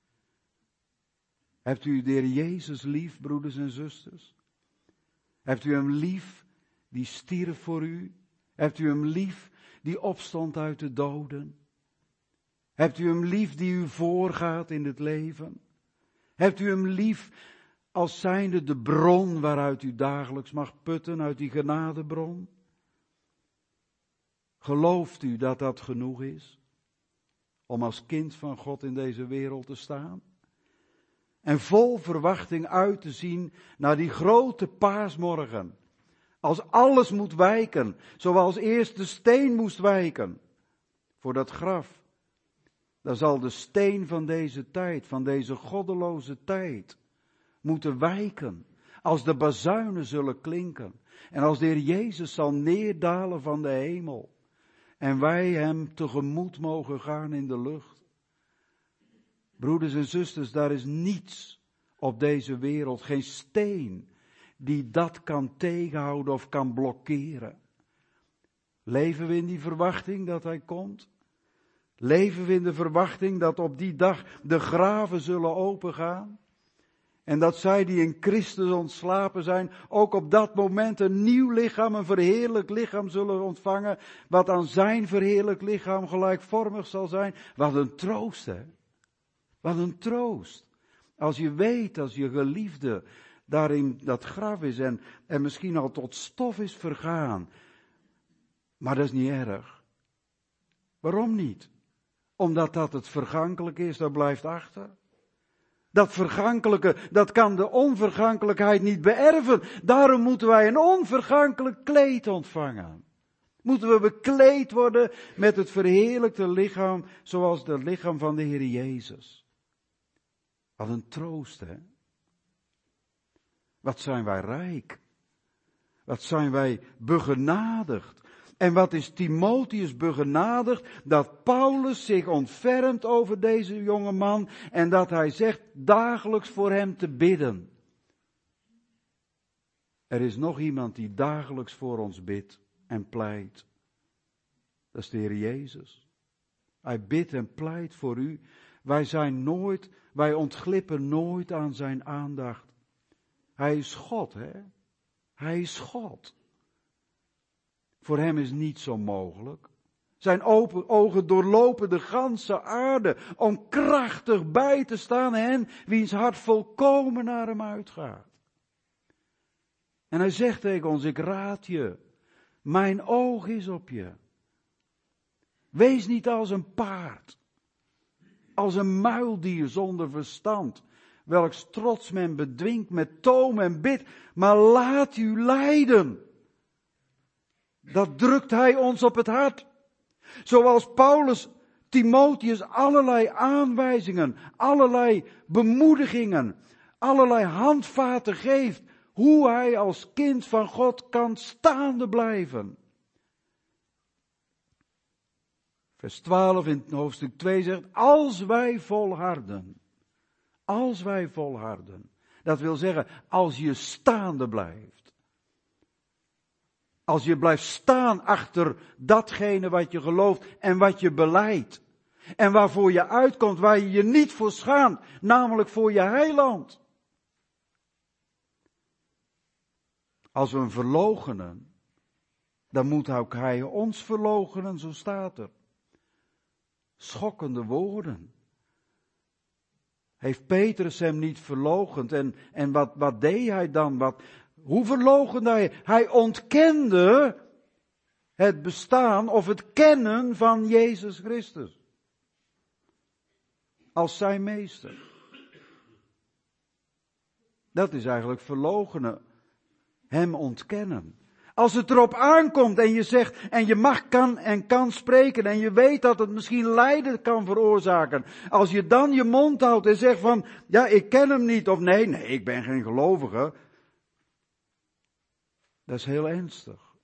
Hebt u de Heer Jezus lief, broeders en zusters? Hebt u hem lief die stierf voor u? Hebt u hem lief die opstond uit de doden? Hebt u hem lief die u voorgaat in het leven? Hebt u hem lief als zijnde de bron waaruit u dagelijks mag putten, uit die genadebron? Gelooft u dat dat genoeg is om als kind van God in deze wereld te staan? En vol verwachting uit te zien naar die grote paasmorgen. Als alles moet wijken, zoals eerst de steen moest wijken voor dat graf. Dan zal de steen van deze tijd, van deze goddeloze tijd, moeten wijken. Als de bazuinen zullen klinken. En als de Heer Jezus zal neerdalen van de hemel. En wij hem tegemoet mogen gaan in de lucht. Broeders en zusters, daar is niets op deze wereld, geen steen, die dat kan tegenhouden of kan blokkeren. Leven we in die verwachting dat hij komt? Leven we in de verwachting dat op die dag de graven zullen opengaan? En dat zij die in Christus ontslapen zijn, ook op dat moment een nieuw lichaam, een verheerlijk lichaam zullen ontvangen, wat aan zijn verheerlijk lichaam gelijkvormig zal zijn. Wat een troost, hè? Wat een troost. Als je weet, als je geliefde daarin dat graf is en, en misschien al tot stof is vergaan. Maar dat is niet erg. Waarom niet? Omdat dat het vergankelijk is, dat blijft achter. Dat vergankelijke, dat kan de onvergankelijkheid niet beërven. Daarom moeten wij een onvergankelijk kleed ontvangen. Moeten we bekleed worden met het verheerlijkte lichaam, zoals het lichaam van de Heer Jezus. Wat een troost, hè? Wat zijn wij rijk. Wat zijn wij begenadigd. En wat is Timotheus begenadigd, dat Paulus zich ontfermt over deze jonge man en dat hij zegt dagelijks voor hem te bidden. Er is nog iemand die dagelijks voor ons bidt en pleit. Dat is de Heer Jezus. Hij bidt en pleit voor u. Wij zijn nooit, wij ontglippen nooit aan zijn aandacht. Hij is God, hè? Hij is God. Voor hem is niets onmogelijk. Zijn open ogen doorlopen de ganse aarde om krachtig bij te staan hen wiens hart volkomen naar hem uitgaat. En hij zegt tegen ons, ik raad je, mijn oog is op je. Wees niet als een paard, als een muildier zonder verstand, welks trots men bedwingt met toom en bit, maar laat u leiden. Dat drukt hij ons op het hart. Zoals Paulus Timotheus allerlei aanwijzingen, allerlei bemoedigingen, allerlei handvaten geeft, hoe hij als kind van God kan staande blijven. Vers twaalf in hoofdstuk twee zegt, als wij volharden, als wij volharden, dat wil zeggen, als je staande blijft. Als je blijft staan achter datgene wat je gelooft en wat je belijdt. En waarvoor je uitkomt, waar je je niet voor schaamt, namelijk voor je heiland. Als we hem verloochenen, dan moet ook hij ons verloochenen, zo staat er. Schokkende woorden. Heeft Petrus hem niet verloochend en, en wat, wat deed hij dan? Wat, hoe verloochende hij? Hij ontkende het bestaan of het kennen van Jezus Christus. Als zijn meester. Dat is eigenlijk verloochenen. Hem ontkennen. Als het erop aankomt en je zegt, en je mag kan en kan spreken en je weet dat het misschien lijden kan veroorzaken. Als je dan je mond houdt en zegt van, ja ik ken hem niet of nee, nee ik ben geen gelovige. Dat is heel ernstig.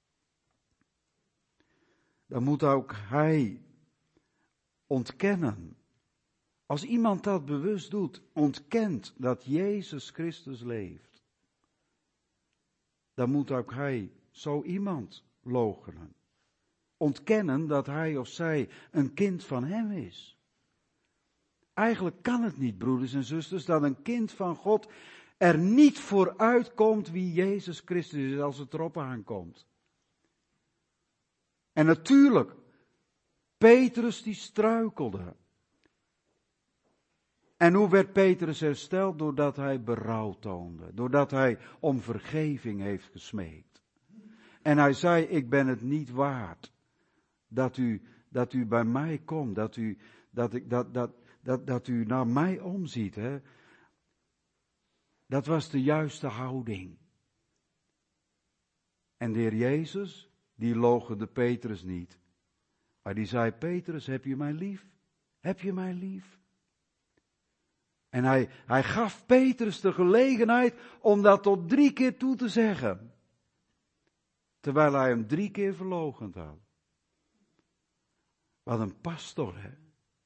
Dan moet ook hij ontkennen. Als iemand dat bewust doet, ontkent dat Jezus Christus leeft. Dan moet ook hij zo iemand loochenen. Ontkennen dat hij of zij een kind van hem is. Eigenlijk kan het niet, broeders en zusters, dat een kind van God er niet vooruit komt wie Jezus Christus is als het erop aankomt. En natuurlijk, Petrus die struikelde. En hoe werd Petrus hersteld? Doordat hij berouw toonde. Doordat hij om vergeving heeft gesmeekt. En hij zei, ik ben het niet waard dat u, dat u bij mij komt. Dat u, dat ik, dat, dat, dat, dat u naar mij omziet. Hè? Dat was de juiste houding. En de Heer Jezus, die loochende Petrus niet. Maar die zei, Petrus, heb je mij lief? Heb je mij lief? En hij, hij gaf Petrus de gelegenheid om dat tot drie keer toe te zeggen. Terwijl hij hem drie keer verloochend had. Wat een pastor, hè?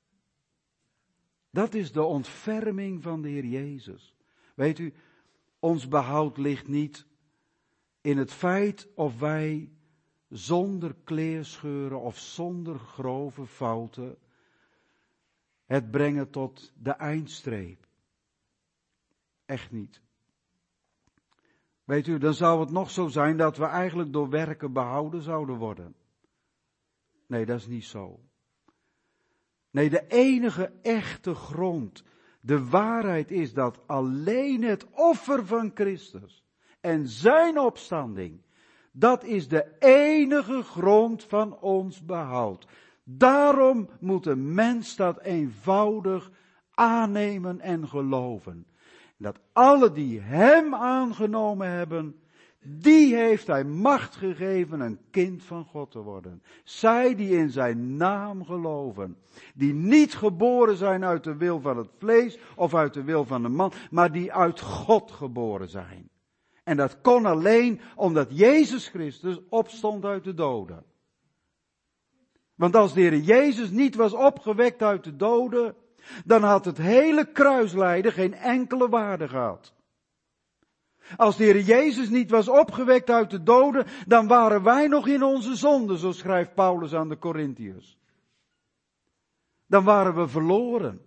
Dat is de ontferming van de Heer Jezus. Weet u, ons behoud ligt niet in het feit of wij zonder kleerscheuren of zonder grove fouten het brengen tot de eindstreep. Echt niet. Weet u, dan zou het nog zo zijn dat we eigenlijk door werken behouden zouden worden. Nee, dat is niet zo. Nee, de enige echte grond, de waarheid is dat alleen het offer van Christus en zijn opstanding, dat is de enige grond van ons behoud. Daarom moet een mens dat eenvoudig aannemen en geloven. Dat alle die hem aangenomen hebben, die heeft hij macht gegeven een kind van God te worden. Zij die in zijn naam geloven. Die niet geboren zijn uit de wil van het vlees of uit de wil van de man, maar die uit God geboren zijn. En dat kon alleen omdat Jezus Christus opstond uit de doden. Want als de Heer Jezus niet was opgewekt uit de doden, dan had het hele kruislijden geen enkele waarde gehad. Als de Heer Jezus niet was opgewekt uit de doden, dan waren wij nog in onze zonde, zo schrijft Paulus aan de Korintiërs. Dan waren we verloren.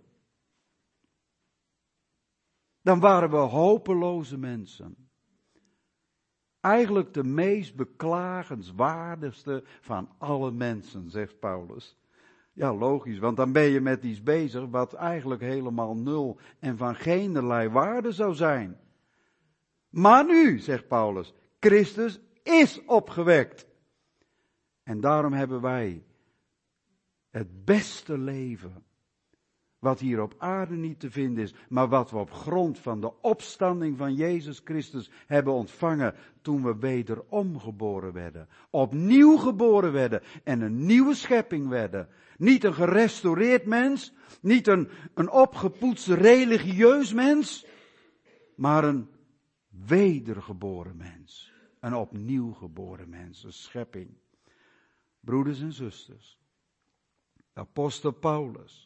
Dan waren we hopeloze mensen. Eigenlijk de meest beklagenswaardigste van alle mensen, zegt Paulus. Ja, logisch, want dan ben je met iets bezig wat eigenlijk helemaal nul en van geenerlei waarde zou zijn. Maar nu, zegt Paulus, Christus is opgewekt. En daarom hebben wij het beste leven, wat hier op aarde niet te vinden is, maar wat we op grond van de opstanding van Jezus Christus hebben ontvangen toen we wederom geboren werden. Opnieuw geboren werden en een nieuwe schepping werden. Niet een gerestaureerd mens, niet een, een opgepoetst religieus mens, maar een wedergeboren mens. Een opnieuw geboren mens, een schepping. Broeders en zusters, de apostel Paulus,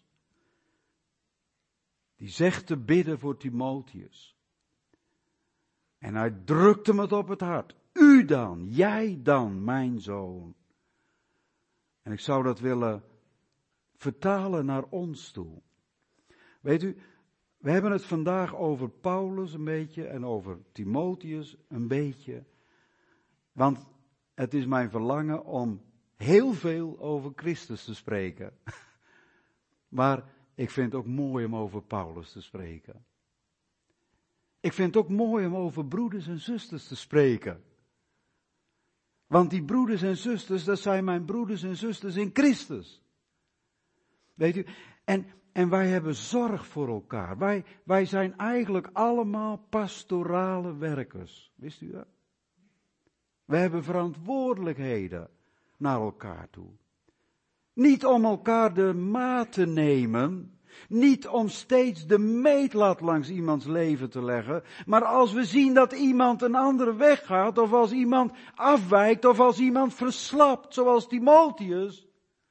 die zegt te bidden voor Timotheus. En hij drukt hem het op het hart. U dan, jij dan, mijn zoon. En ik zou dat willen vertalen naar ons toe. Weet u, we hebben het vandaag over Paulus een beetje en over Timotheus een beetje. Want het is mijn verlangen om heel veel over Christus te spreken. Maar ik vind het ook mooi om over Paulus te spreken. Ik vind het ook mooi om over broeders en zusters te spreken. Want die broeders en zusters, dat zijn mijn broeders en zusters in Christus. Weet u, en, en wij hebben zorg voor elkaar. Wij, wij zijn eigenlijk allemaal pastorale werkers. Wist u dat? We hebben verantwoordelijkheden naar elkaar toe. Niet om elkaar de maat te nemen, niet om steeds de meetlat langs iemands leven te leggen, maar als we zien dat iemand een andere weg gaat, of als iemand afwijkt, of als iemand verslapt, zoals Timotheus,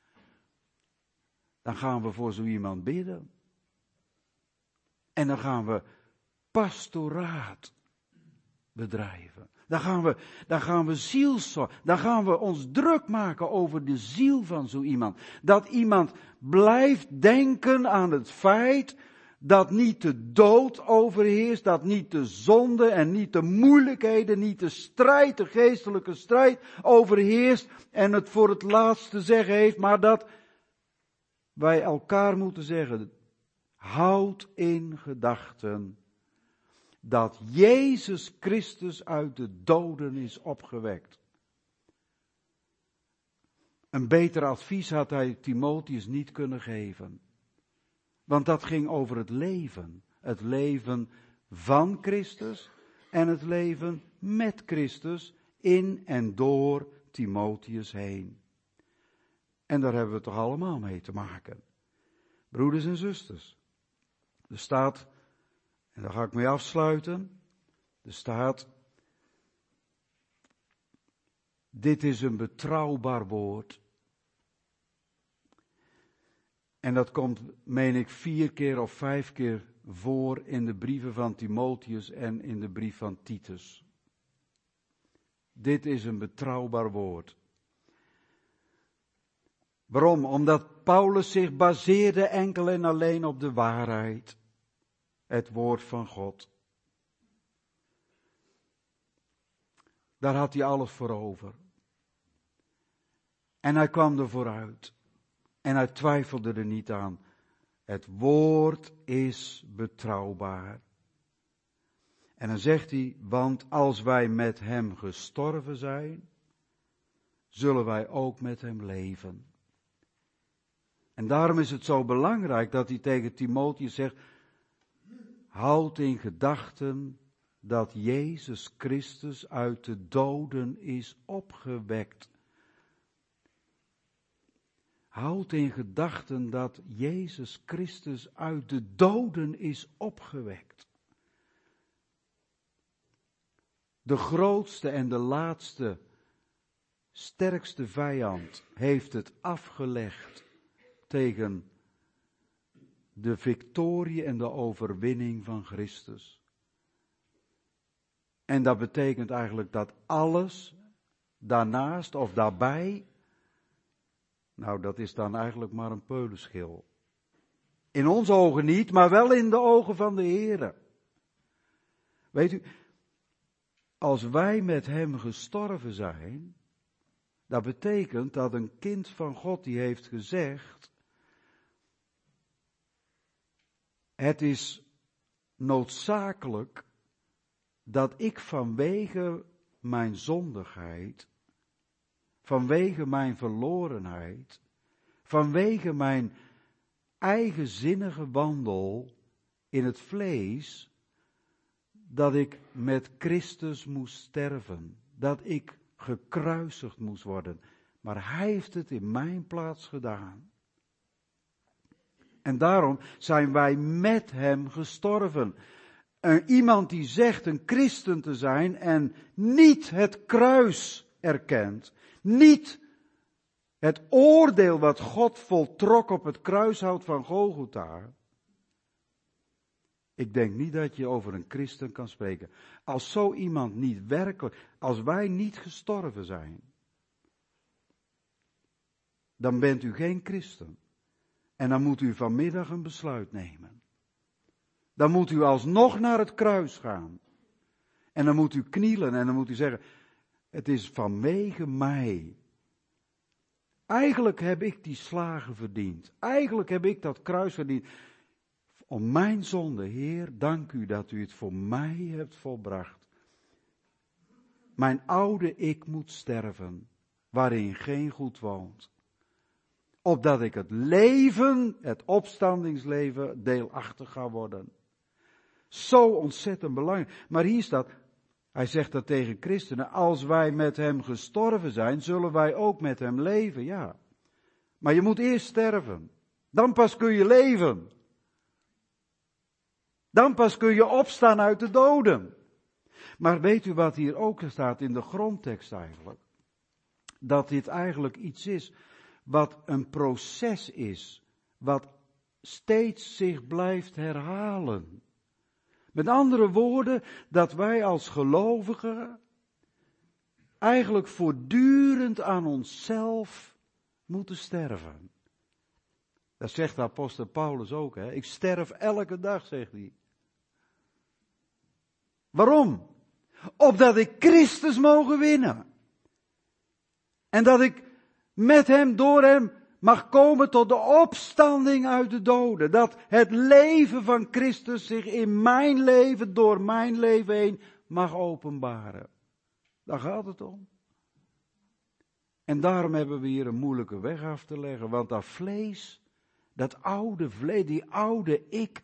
dan gaan we voor zo iemand bidden. En dan gaan we pastoraat bedrijven. Dan gaan we, dan gaan we zielzorg, dan gaan we ons druk maken over de ziel van zo iemand. Dat iemand blijft denken aan het feit Dat niet de dood overheerst, dat niet de zonde en niet de moeilijkheden, niet de strijd, de geestelijke strijd overheerst en het voor het laatst te zeggen heeft, maar dat wij elkaar moeten zeggen, houd in gedachten dat Jezus Christus uit de doden is opgewekt. Een beter advies had hij Timotheus niet kunnen geven. Want dat ging over het leven. Het leven van Christus en het leven met Christus in en door Timotheus heen. En daar hebben we toch allemaal mee te maken. Broeders en zusters. Er staat, en daar ga ik mee afsluiten. Er staat, dit is een betrouwbaar woord. En dat komt, meen ik, vier keer of vijf keer voor in de brieven van Timotheus en in de brief van Titus. Dit is een betrouwbaar woord. Waarom? Omdat Paulus zich baseerde enkel en alleen op de waarheid. Het woord van God. Daar had hij alles voor over. En hij kwam er vooruit. En hij twijfelde er niet aan. Het woord is betrouwbaar. En dan zegt hij, want als wij met hem gestorven zijn, zullen wij ook met hem leven. En daarom is het zo belangrijk dat hij tegen Timotheus zegt, houd in gedachten dat Jezus Christus uit de doden is opgewekt. Houd in gedachten dat Jezus Christus uit de doden is opgewekt. De grootste en de laatste, sterkste vijand heeft het afgelegd tegen de victorie en de overwinning van Christus. En dat betekent eigenlijk dat alles daarnaast of daarbij, nou dat is dan eigenlijk maar een peulenschil. In onze ogen niet, maar wel in de ogen van de Heere. Weet u, als wij met hem gestorven zijn, dat betekent dat een kind van God die heeft gezegd, het is noodzakelijk dat ik vanwege mijn zondigheid, vanwege mijn verlorenheid, vanwege mijn eigenzinnige wandel in het vlees, dat ik met Christus moest sterven, dat ik gekruisigd moest worden. Maar hij heeft het in mijn plaats gedaan. En daarom zijn wij met hem gestorven. En iemand die zegt een christen te zijn en niet het kruis erkent, niet het oordeel wat God voltrok op het kruishout van Golgotha. Ik denk niet dat je over een christen kan spreken. Als zo iemand niet werkelijk, als wij niet gestorven zijn, dan bent u geen christen. En dan moet u vanmiddag een besluit nemen. Dan moet u alsnog naar het kruis gaan. En dan moet u knielen en dan moet u zeggen, het is vanwege mij. Eigenlijk heb ik die slagen verdiend. Eigenlijk heb ik dat kruis verdiend. Om mijn zonde, Heer, dank u dat u het voor mij hebt volbracht. Mijn oude ik moet sterven, waarin geen goed woont. Opdat ik het leven, het opstandingsleven, deelachtig ga worden. Zo ontzettend belangrijk. Maar hier staat, hij zegt dat tegen christenen, als wij met hem gestorven zijn, zullen wij ook met hem leven, ja. Maar je moet eerst sterven. Dan pas kun je leven. Dan pas kun je opstaan uit de doden. Maar weet u wat hier ook staat in de grondtekst eigenlijk? Dat dit eigenlijk iets is wat een proces is, wat steeds zich blijft herhalen. Met andere woorden, dat wij als gelovigen eigenlijk voortdurend aan onszelf moeten sterven. Dat zegt de apostel Paulus ook, hè. Ik sterf elke dag, zegt hij. Waarom? Opdat ik Christus mogen winnen. En dat ik met hem, door hem, mag komen tot de opstanding uit de doden. Dat het leven van Christus zich in mijn leven, door mijn leven heen, mag openbaren. Daar gaat het om. En daarom hebben we hier een moeilijke weg af te leggen. Want dat vlees, dat oude vlees, die oude ik.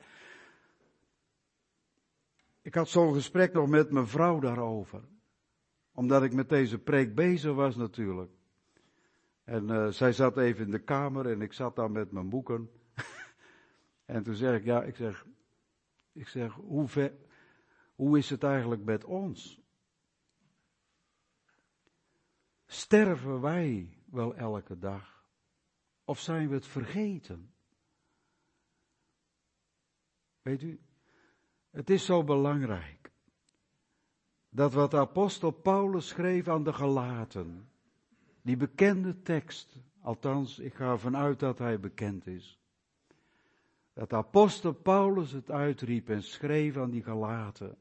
Ik had zo'n gesprek nog met mijn vrouw daarover. Omdat ik met deze preek bezig was natuurlijk. En uh, zij zat even in de kamer en ik zat daar met mijn boeken. En toen zeg ik, ja, ik zeg, ik zeg, hoe, ver, hoe is het eigenlijk met ons? Sterven wij wel elke dag? Of zijn we het vergeten? Weet u, het is zo belangrijk dat wat de apostel Paulus schreef aan de Galaten, die bekende tekst, althans ik ga ervan uit dat hij bekend is, dat de apostel Paulus het uitriep en schreef aan die Galaten,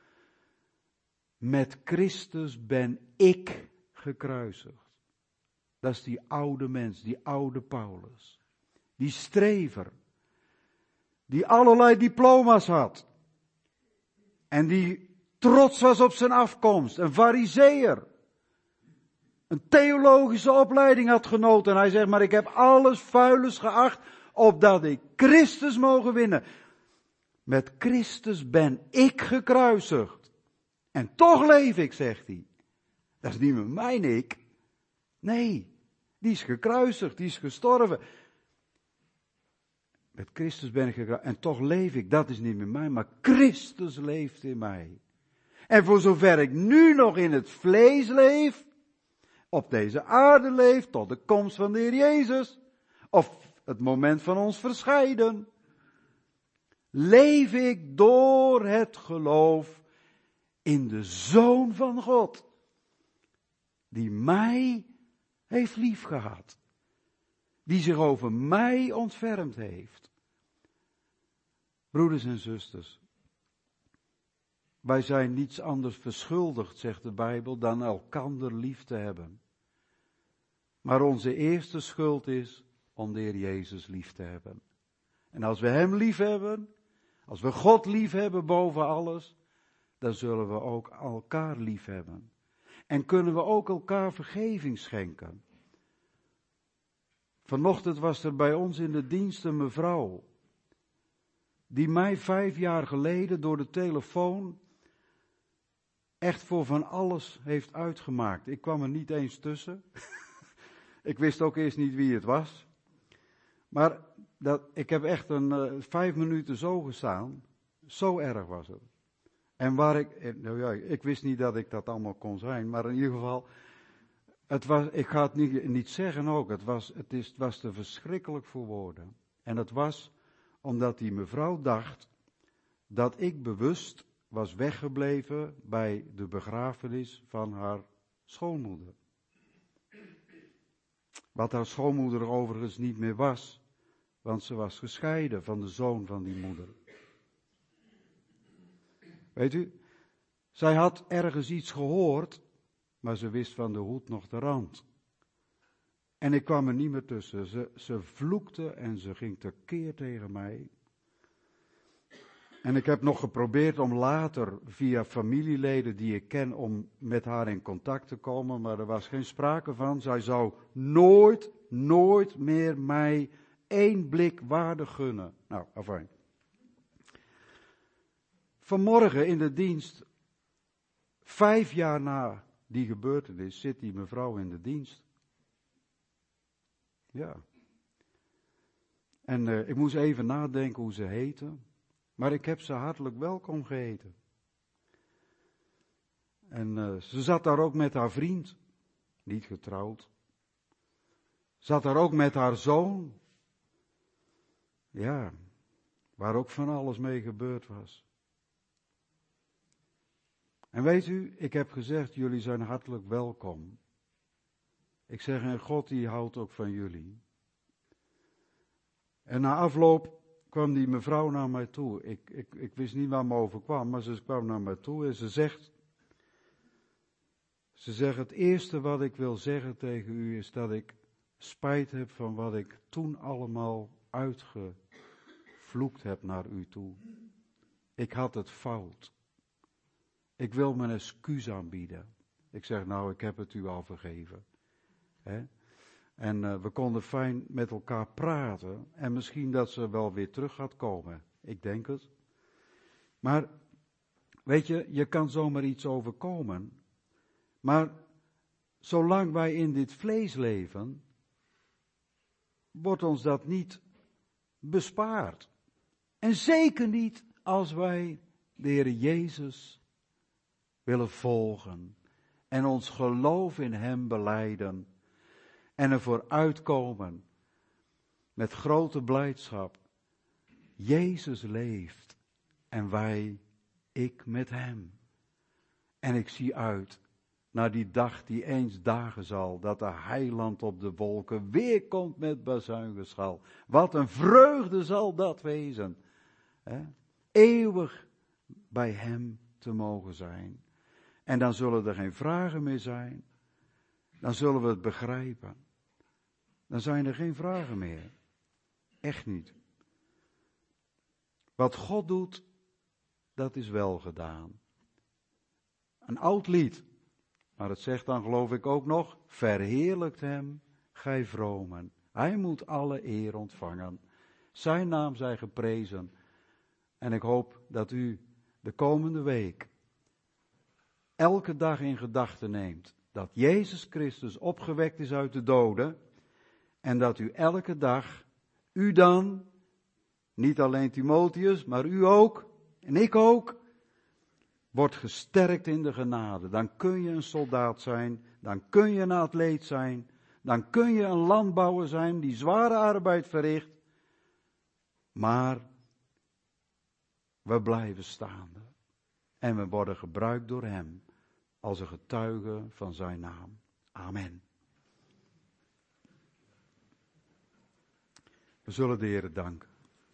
met Christus ben ik gekruisigd. Dat is die oude mens, die oude Paulus, die strever, die allerlei diploma's had en die trots was op zijn afkomst, een farizeeër, een theologische opleiding had genoten. En hij zegt, maar ik heb alles vuilnis geacht, opdat ik Christus mogen winnen. Met Christus ben ik gekruisigd. En toch leef ik, zegt hij. Dat is niet meer mijn ik. Nee, die is gekruisigd, die is gestorven. Met Christus ben ik gekruisigd. En toch leef ik, dat is niet meer mij, maar Christus leeft in mij. En voor zover ik nu nog in het vlees leef, op deze aarde leef, tot de komst van de Heer Jezus, of het moment van ons verscheiden, leef ik door het geloof in de Zoon van God, die mij heeft liefgehad, die zich over mij ontfermd heeft. Broeders en zusters, wij zijn niets anders verschuldigd, zegt de Bijbel, dan elkander lief te hebben. Maar onze eerste schuld is om de Heer Jezus lief te hebben. En als we Hem lief hebben, als we God lief hebben boven alles, dan zullen we ook elkaar lief hebben. En kunnen we ook elkaar vergeving schenken. Vanochtend was er bij ons in de dienst een mevrouw, die mij vijf jaar geleden door de telefoon echt voor van alles heeft uitgemaakt. Ik kwam er niet eens tussen. Ik wist ook eerst niet wie het was. Maar dat, ik heb echt een uh, vijf minuten zo gestaan. Zo erg was het. En waar ik, nou ja, ik wist niet dat ik dat allemaal kon zijn, maar in ieder geval, het was, ik ga het niet, niet zeggen ook, het was, het, is, het was te verschrikkelijk voor woorden. En het was omdat die mevrouw dacht dat ik bewust was weggebleven bij de begrafenis van haar schoonmoeder. Wat haar schoonmoeder overigens niet meer was, want ze was gescheiden van de zoon van die moeder. Weet u, zij had ergens iets gehoord, maar ze wist van de hoed nog de rand. En ik kwam er niet meer tussen. Ze, ze vloekte en ze ging tekeer tegen mij. En ik heb nog geprobeerd om later via familieleden die ik ken om met haar in contact te komen, maar er was geen sprake van. Zij zou nooit, nooit meer mij één blik waarde gunnen. Nou, afijn. Vanmorgen in de dienst, vijf jaar na die gebeurtenis, zit die mevrouw in de dienst. Ja. En uh, ik moest even nadenken hoe ze heette. Maar ik heb ze hartelijk welkom geheten. En uh, ze zat daar ook met haar vriend, niet getrouwd. Zat daar ook met haar zoon. Ja, waar ook van alles mee gebeurd was. En weet u, ik heb gezegd, jullie zijn hartelijk welkom. Ik zeg, en God die houdt ook van jullie. En na afloop kwam die mevrouw naar mij toe. Ik, ik, ik wist niet waar me overkwam, maar ze kwam naar mij toe en ze zegt... Ze zegt, het eerste wat ik wil zeggen tegen u is dat ik spijt heb van wat ik toen allemaal uitgevloekt heb naar u toe. Ik had het fout. Ik wil mijn excuus aanbieden. Ik zeg, nou, ik heb het u al vergeven. He? En uh, we konden fijn met elkaar praten. En misschien dat ze wel weer terug gaat komen. Ik denk het. Maar, weet je, je kan zomaar iets overkomen. Maar, zolang wij in dit vlees leven, wordt ons dat niet bespaard. En zeker niet als wij de Heer Jezus willen volgen. En ons geloof in Hem belijden. En ervoor uitkomen met grote blijdschap. Jezus leeft en wij, ik met Hem. En ik zie uit naar die dag die eens dagen zal, dat de Heiland op de wolken weer komt met bazuingeschal. Wat een vreugde zal dat wezen. Hè? Eeuwig bij Hem te mogen zijn. En dan zullen er geen vragen meer zijn. Dan zullen we het begrijpen. Dan zijn er geen vragen meer. Echt niet. Wat God doet, dat is wel gedaan. Een oud lied. Maar het zegt dan geloof ik ook nog, verheerlijkt Hem, gij vromen. Hij moet alle eer ontvangen. Zijn naam zij geprezen. En ik hoop dat u de komende week elke dag in gedachten neemt dat Jezus Christus opgewekt is uit de doden. En dat u elke dag, u dan, niet alleen Timotheus, maar u ook, en ik ook, wordt gesterkt in de genade. Dan kun je een soldaat zijn, dan kun je een atleet zijn, dan kun je een landbouwer zijn die zware arbeid verricht. Maar we blijven staande. En we worden gebruikt door Hem als een getuige van Zijn naam. Amen. We zullen de Heer danken.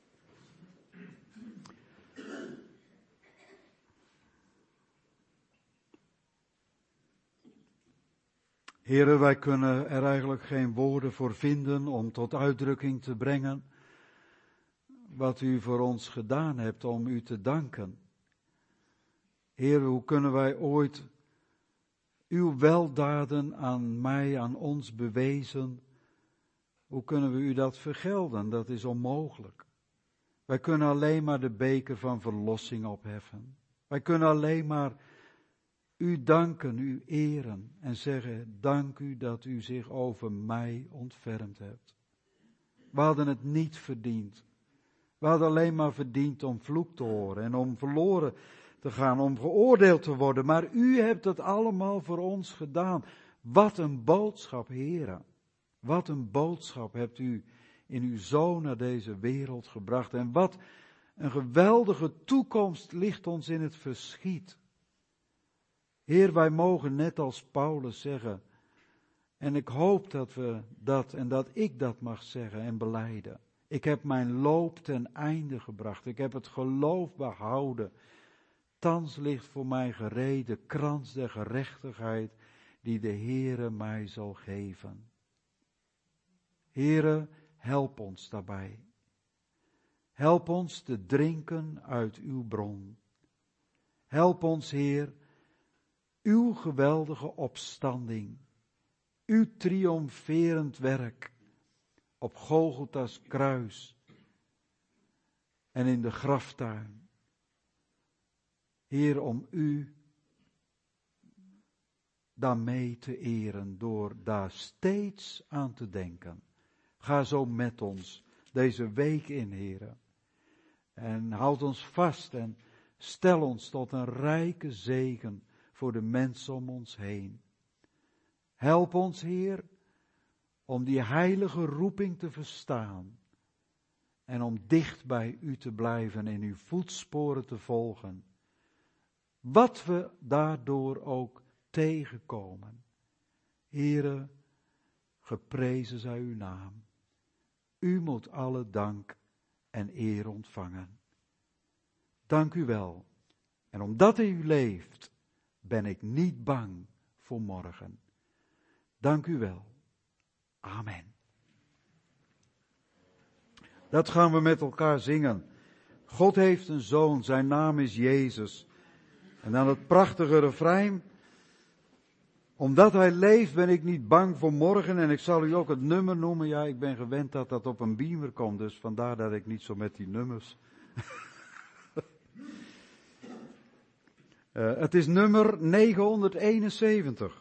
Heren, wij kunnen er eigenlijk geen woorden voor vinden om tot uitdrukking te brengen wat u voor ons gedaan hebt om u te danken. Heer, hoe kunnen wij ooit uw weldaden aan mij, aan ons bewezen, hoe kunnen we u dat vergelden? Dat is onmogelijk. Wij kunnen alleen maar de beker van verlossing opheffen. Wij kunnen alleen maar u danken, u eren en zeggen, dank u dat u zich over mij ontfermd hebt. We hadden het niet verdiend. We hadden alleen maar verdiend om vloek te horen en om verloren te gaan, om geoordeeld te worden. Maar u hebt het allemaal voor ons gedaan. Wat een boodschap, Heere. Wat een boodschap hebt u in uw Zoon naar deze wereld gebracht. En wat een geweldige toekomst ligt ons in het verschiet. Heer, wij mogen net als Paulus zeggen, en ik hoop dat we dat en dat ik dat mag zeggen en belijden. Ik heb mijn loop ten einde gebracht. Ik heb het geloof behouden. Thans ligt voor mij gereed de krans der gerechtigheid die de Heere mij zal geven. Heere, help ons daarbij. Help ons te drinken uit uw bron. Help ons, Heer, uw geweldige opstanding, uw triomferend werk op Golgotha's kruis en in de graftuin. Heer, om u daarmee te eren door daar steeds aan te denken. Ga zo met ons deze week in, Heere. En houd ons vast en stel ons tot een rijke zegen voor de mensen om ons heen. Help ons, Heer, om die heilige roeping te verstaan en om dicht bij u te blijven en uw voetsporen te volgen. Wat we daardoor ook tegenkomen. Heere, geprezen zij uw naam. U moet alle dank en eer ontvangen. Dank u wel. En omdat u leeft, ben ik niet bang voor morgen. Dank u wel. Amen. Dat gaan we met elkaar zingen. God heeft een zoon, zijn naam is Jezus. En dan het prachtige refrein. Omdat hij leeft ben ik niet bang voor morgen. En ik zal u ook het nummer noemen. Ja, ik ben gewend dat dat op een beamer komt. Dus vandaar dat ik niet zo met die nummers. uh, het is nummer negenhonderdeenenzeventig.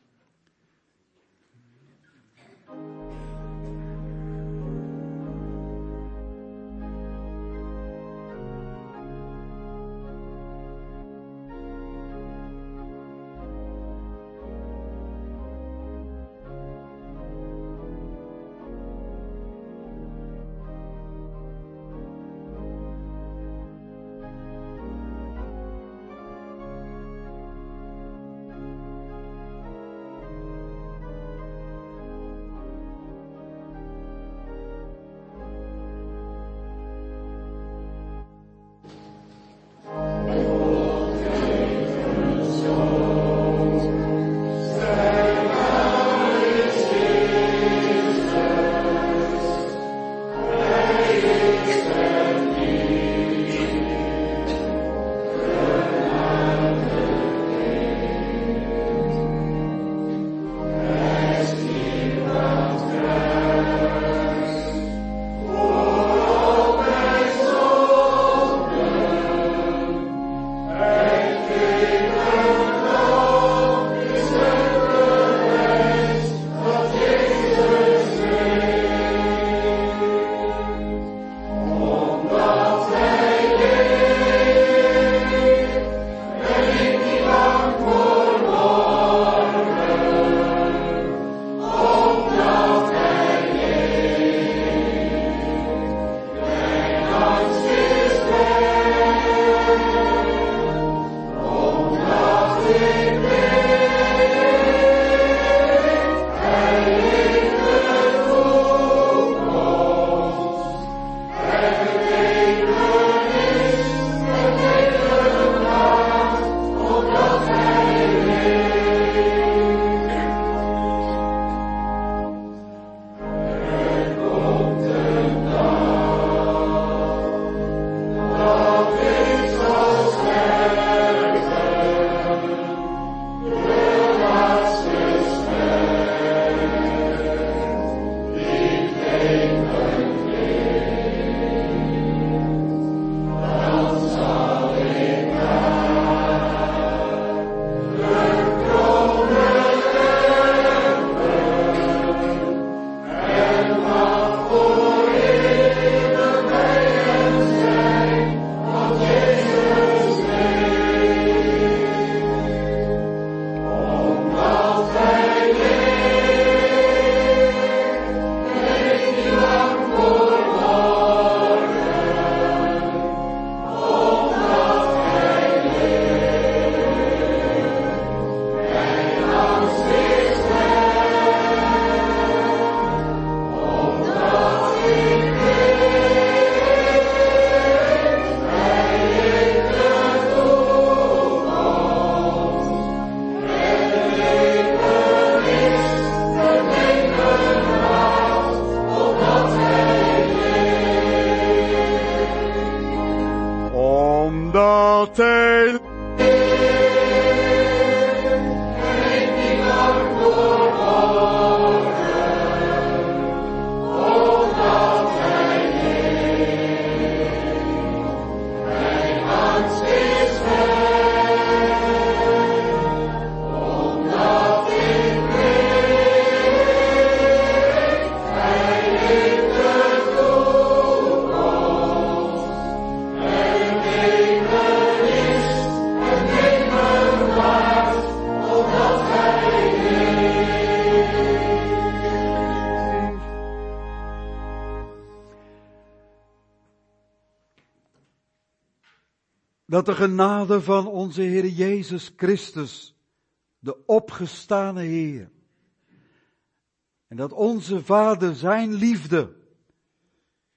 Dat de genade van onze Heer Jezus Christus, de opgestane Heer, en dat onze Vader zijn liefde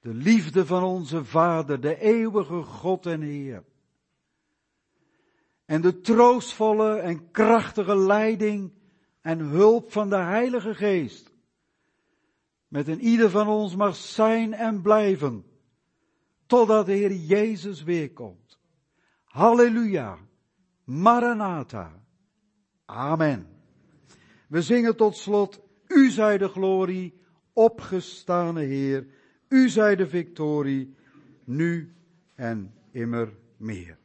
de liefde van onze Vader, de eeuwige God en Heer. En de troostvolle en krachtige leiding en hulp van de Heilige Geest met een ieder van ons mag zijn en blijven, totdat de Heer Jezus weerkomt. Halleluja, Maranatha, amen. We zingen tot slot, U zij de glorie, opgestane Heer, U zij de victorie, nu en immer meer.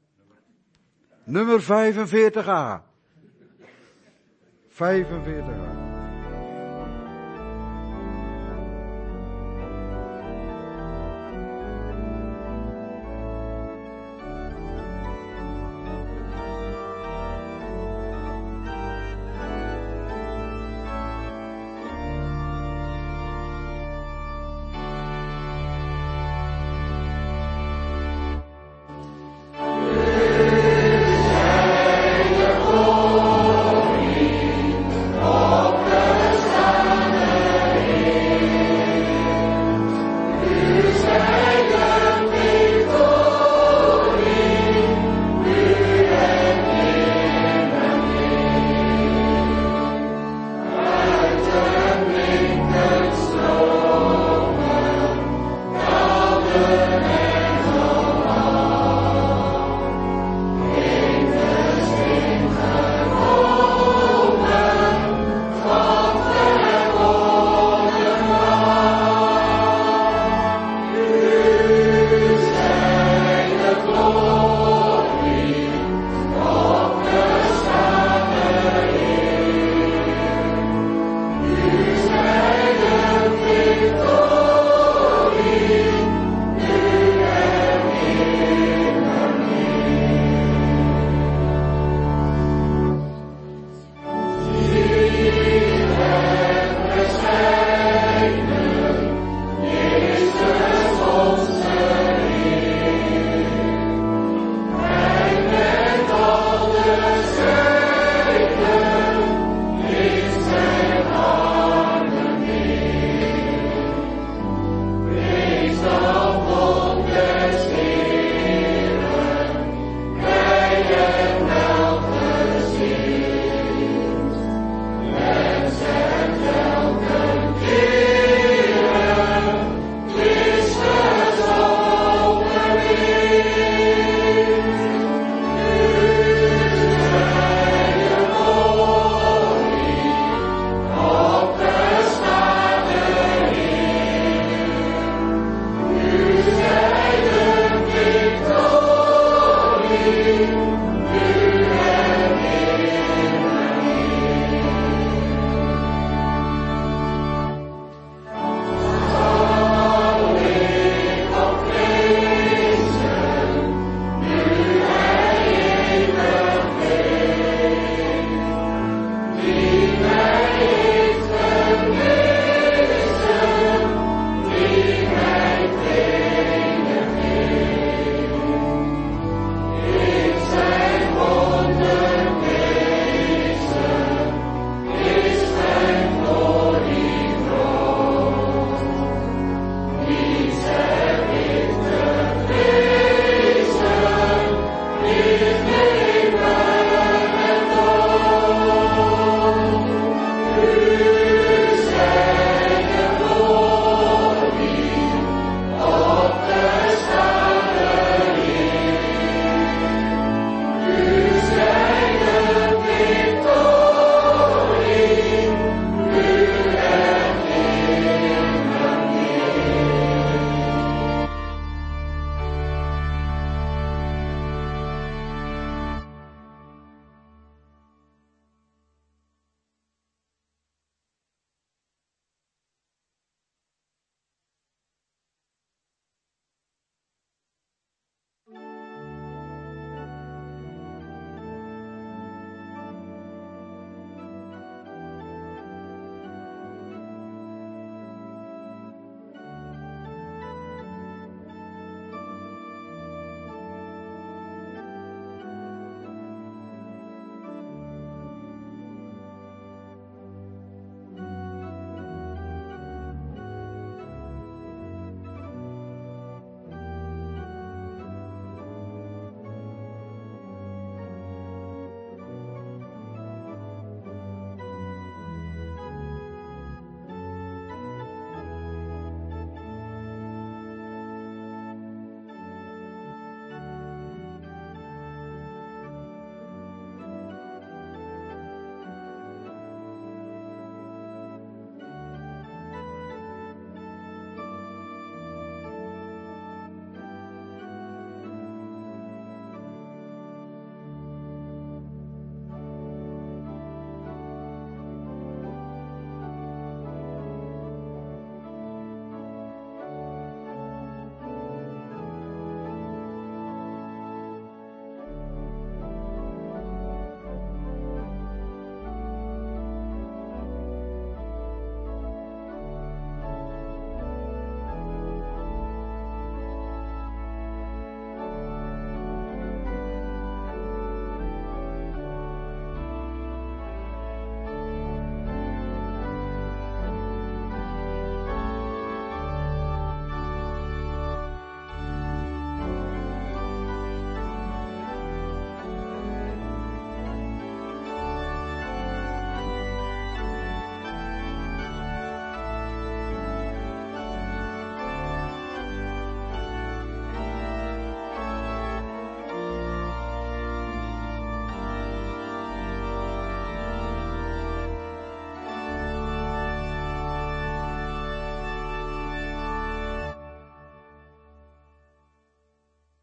Nummer vijfenveertig a. vijfenveertig a.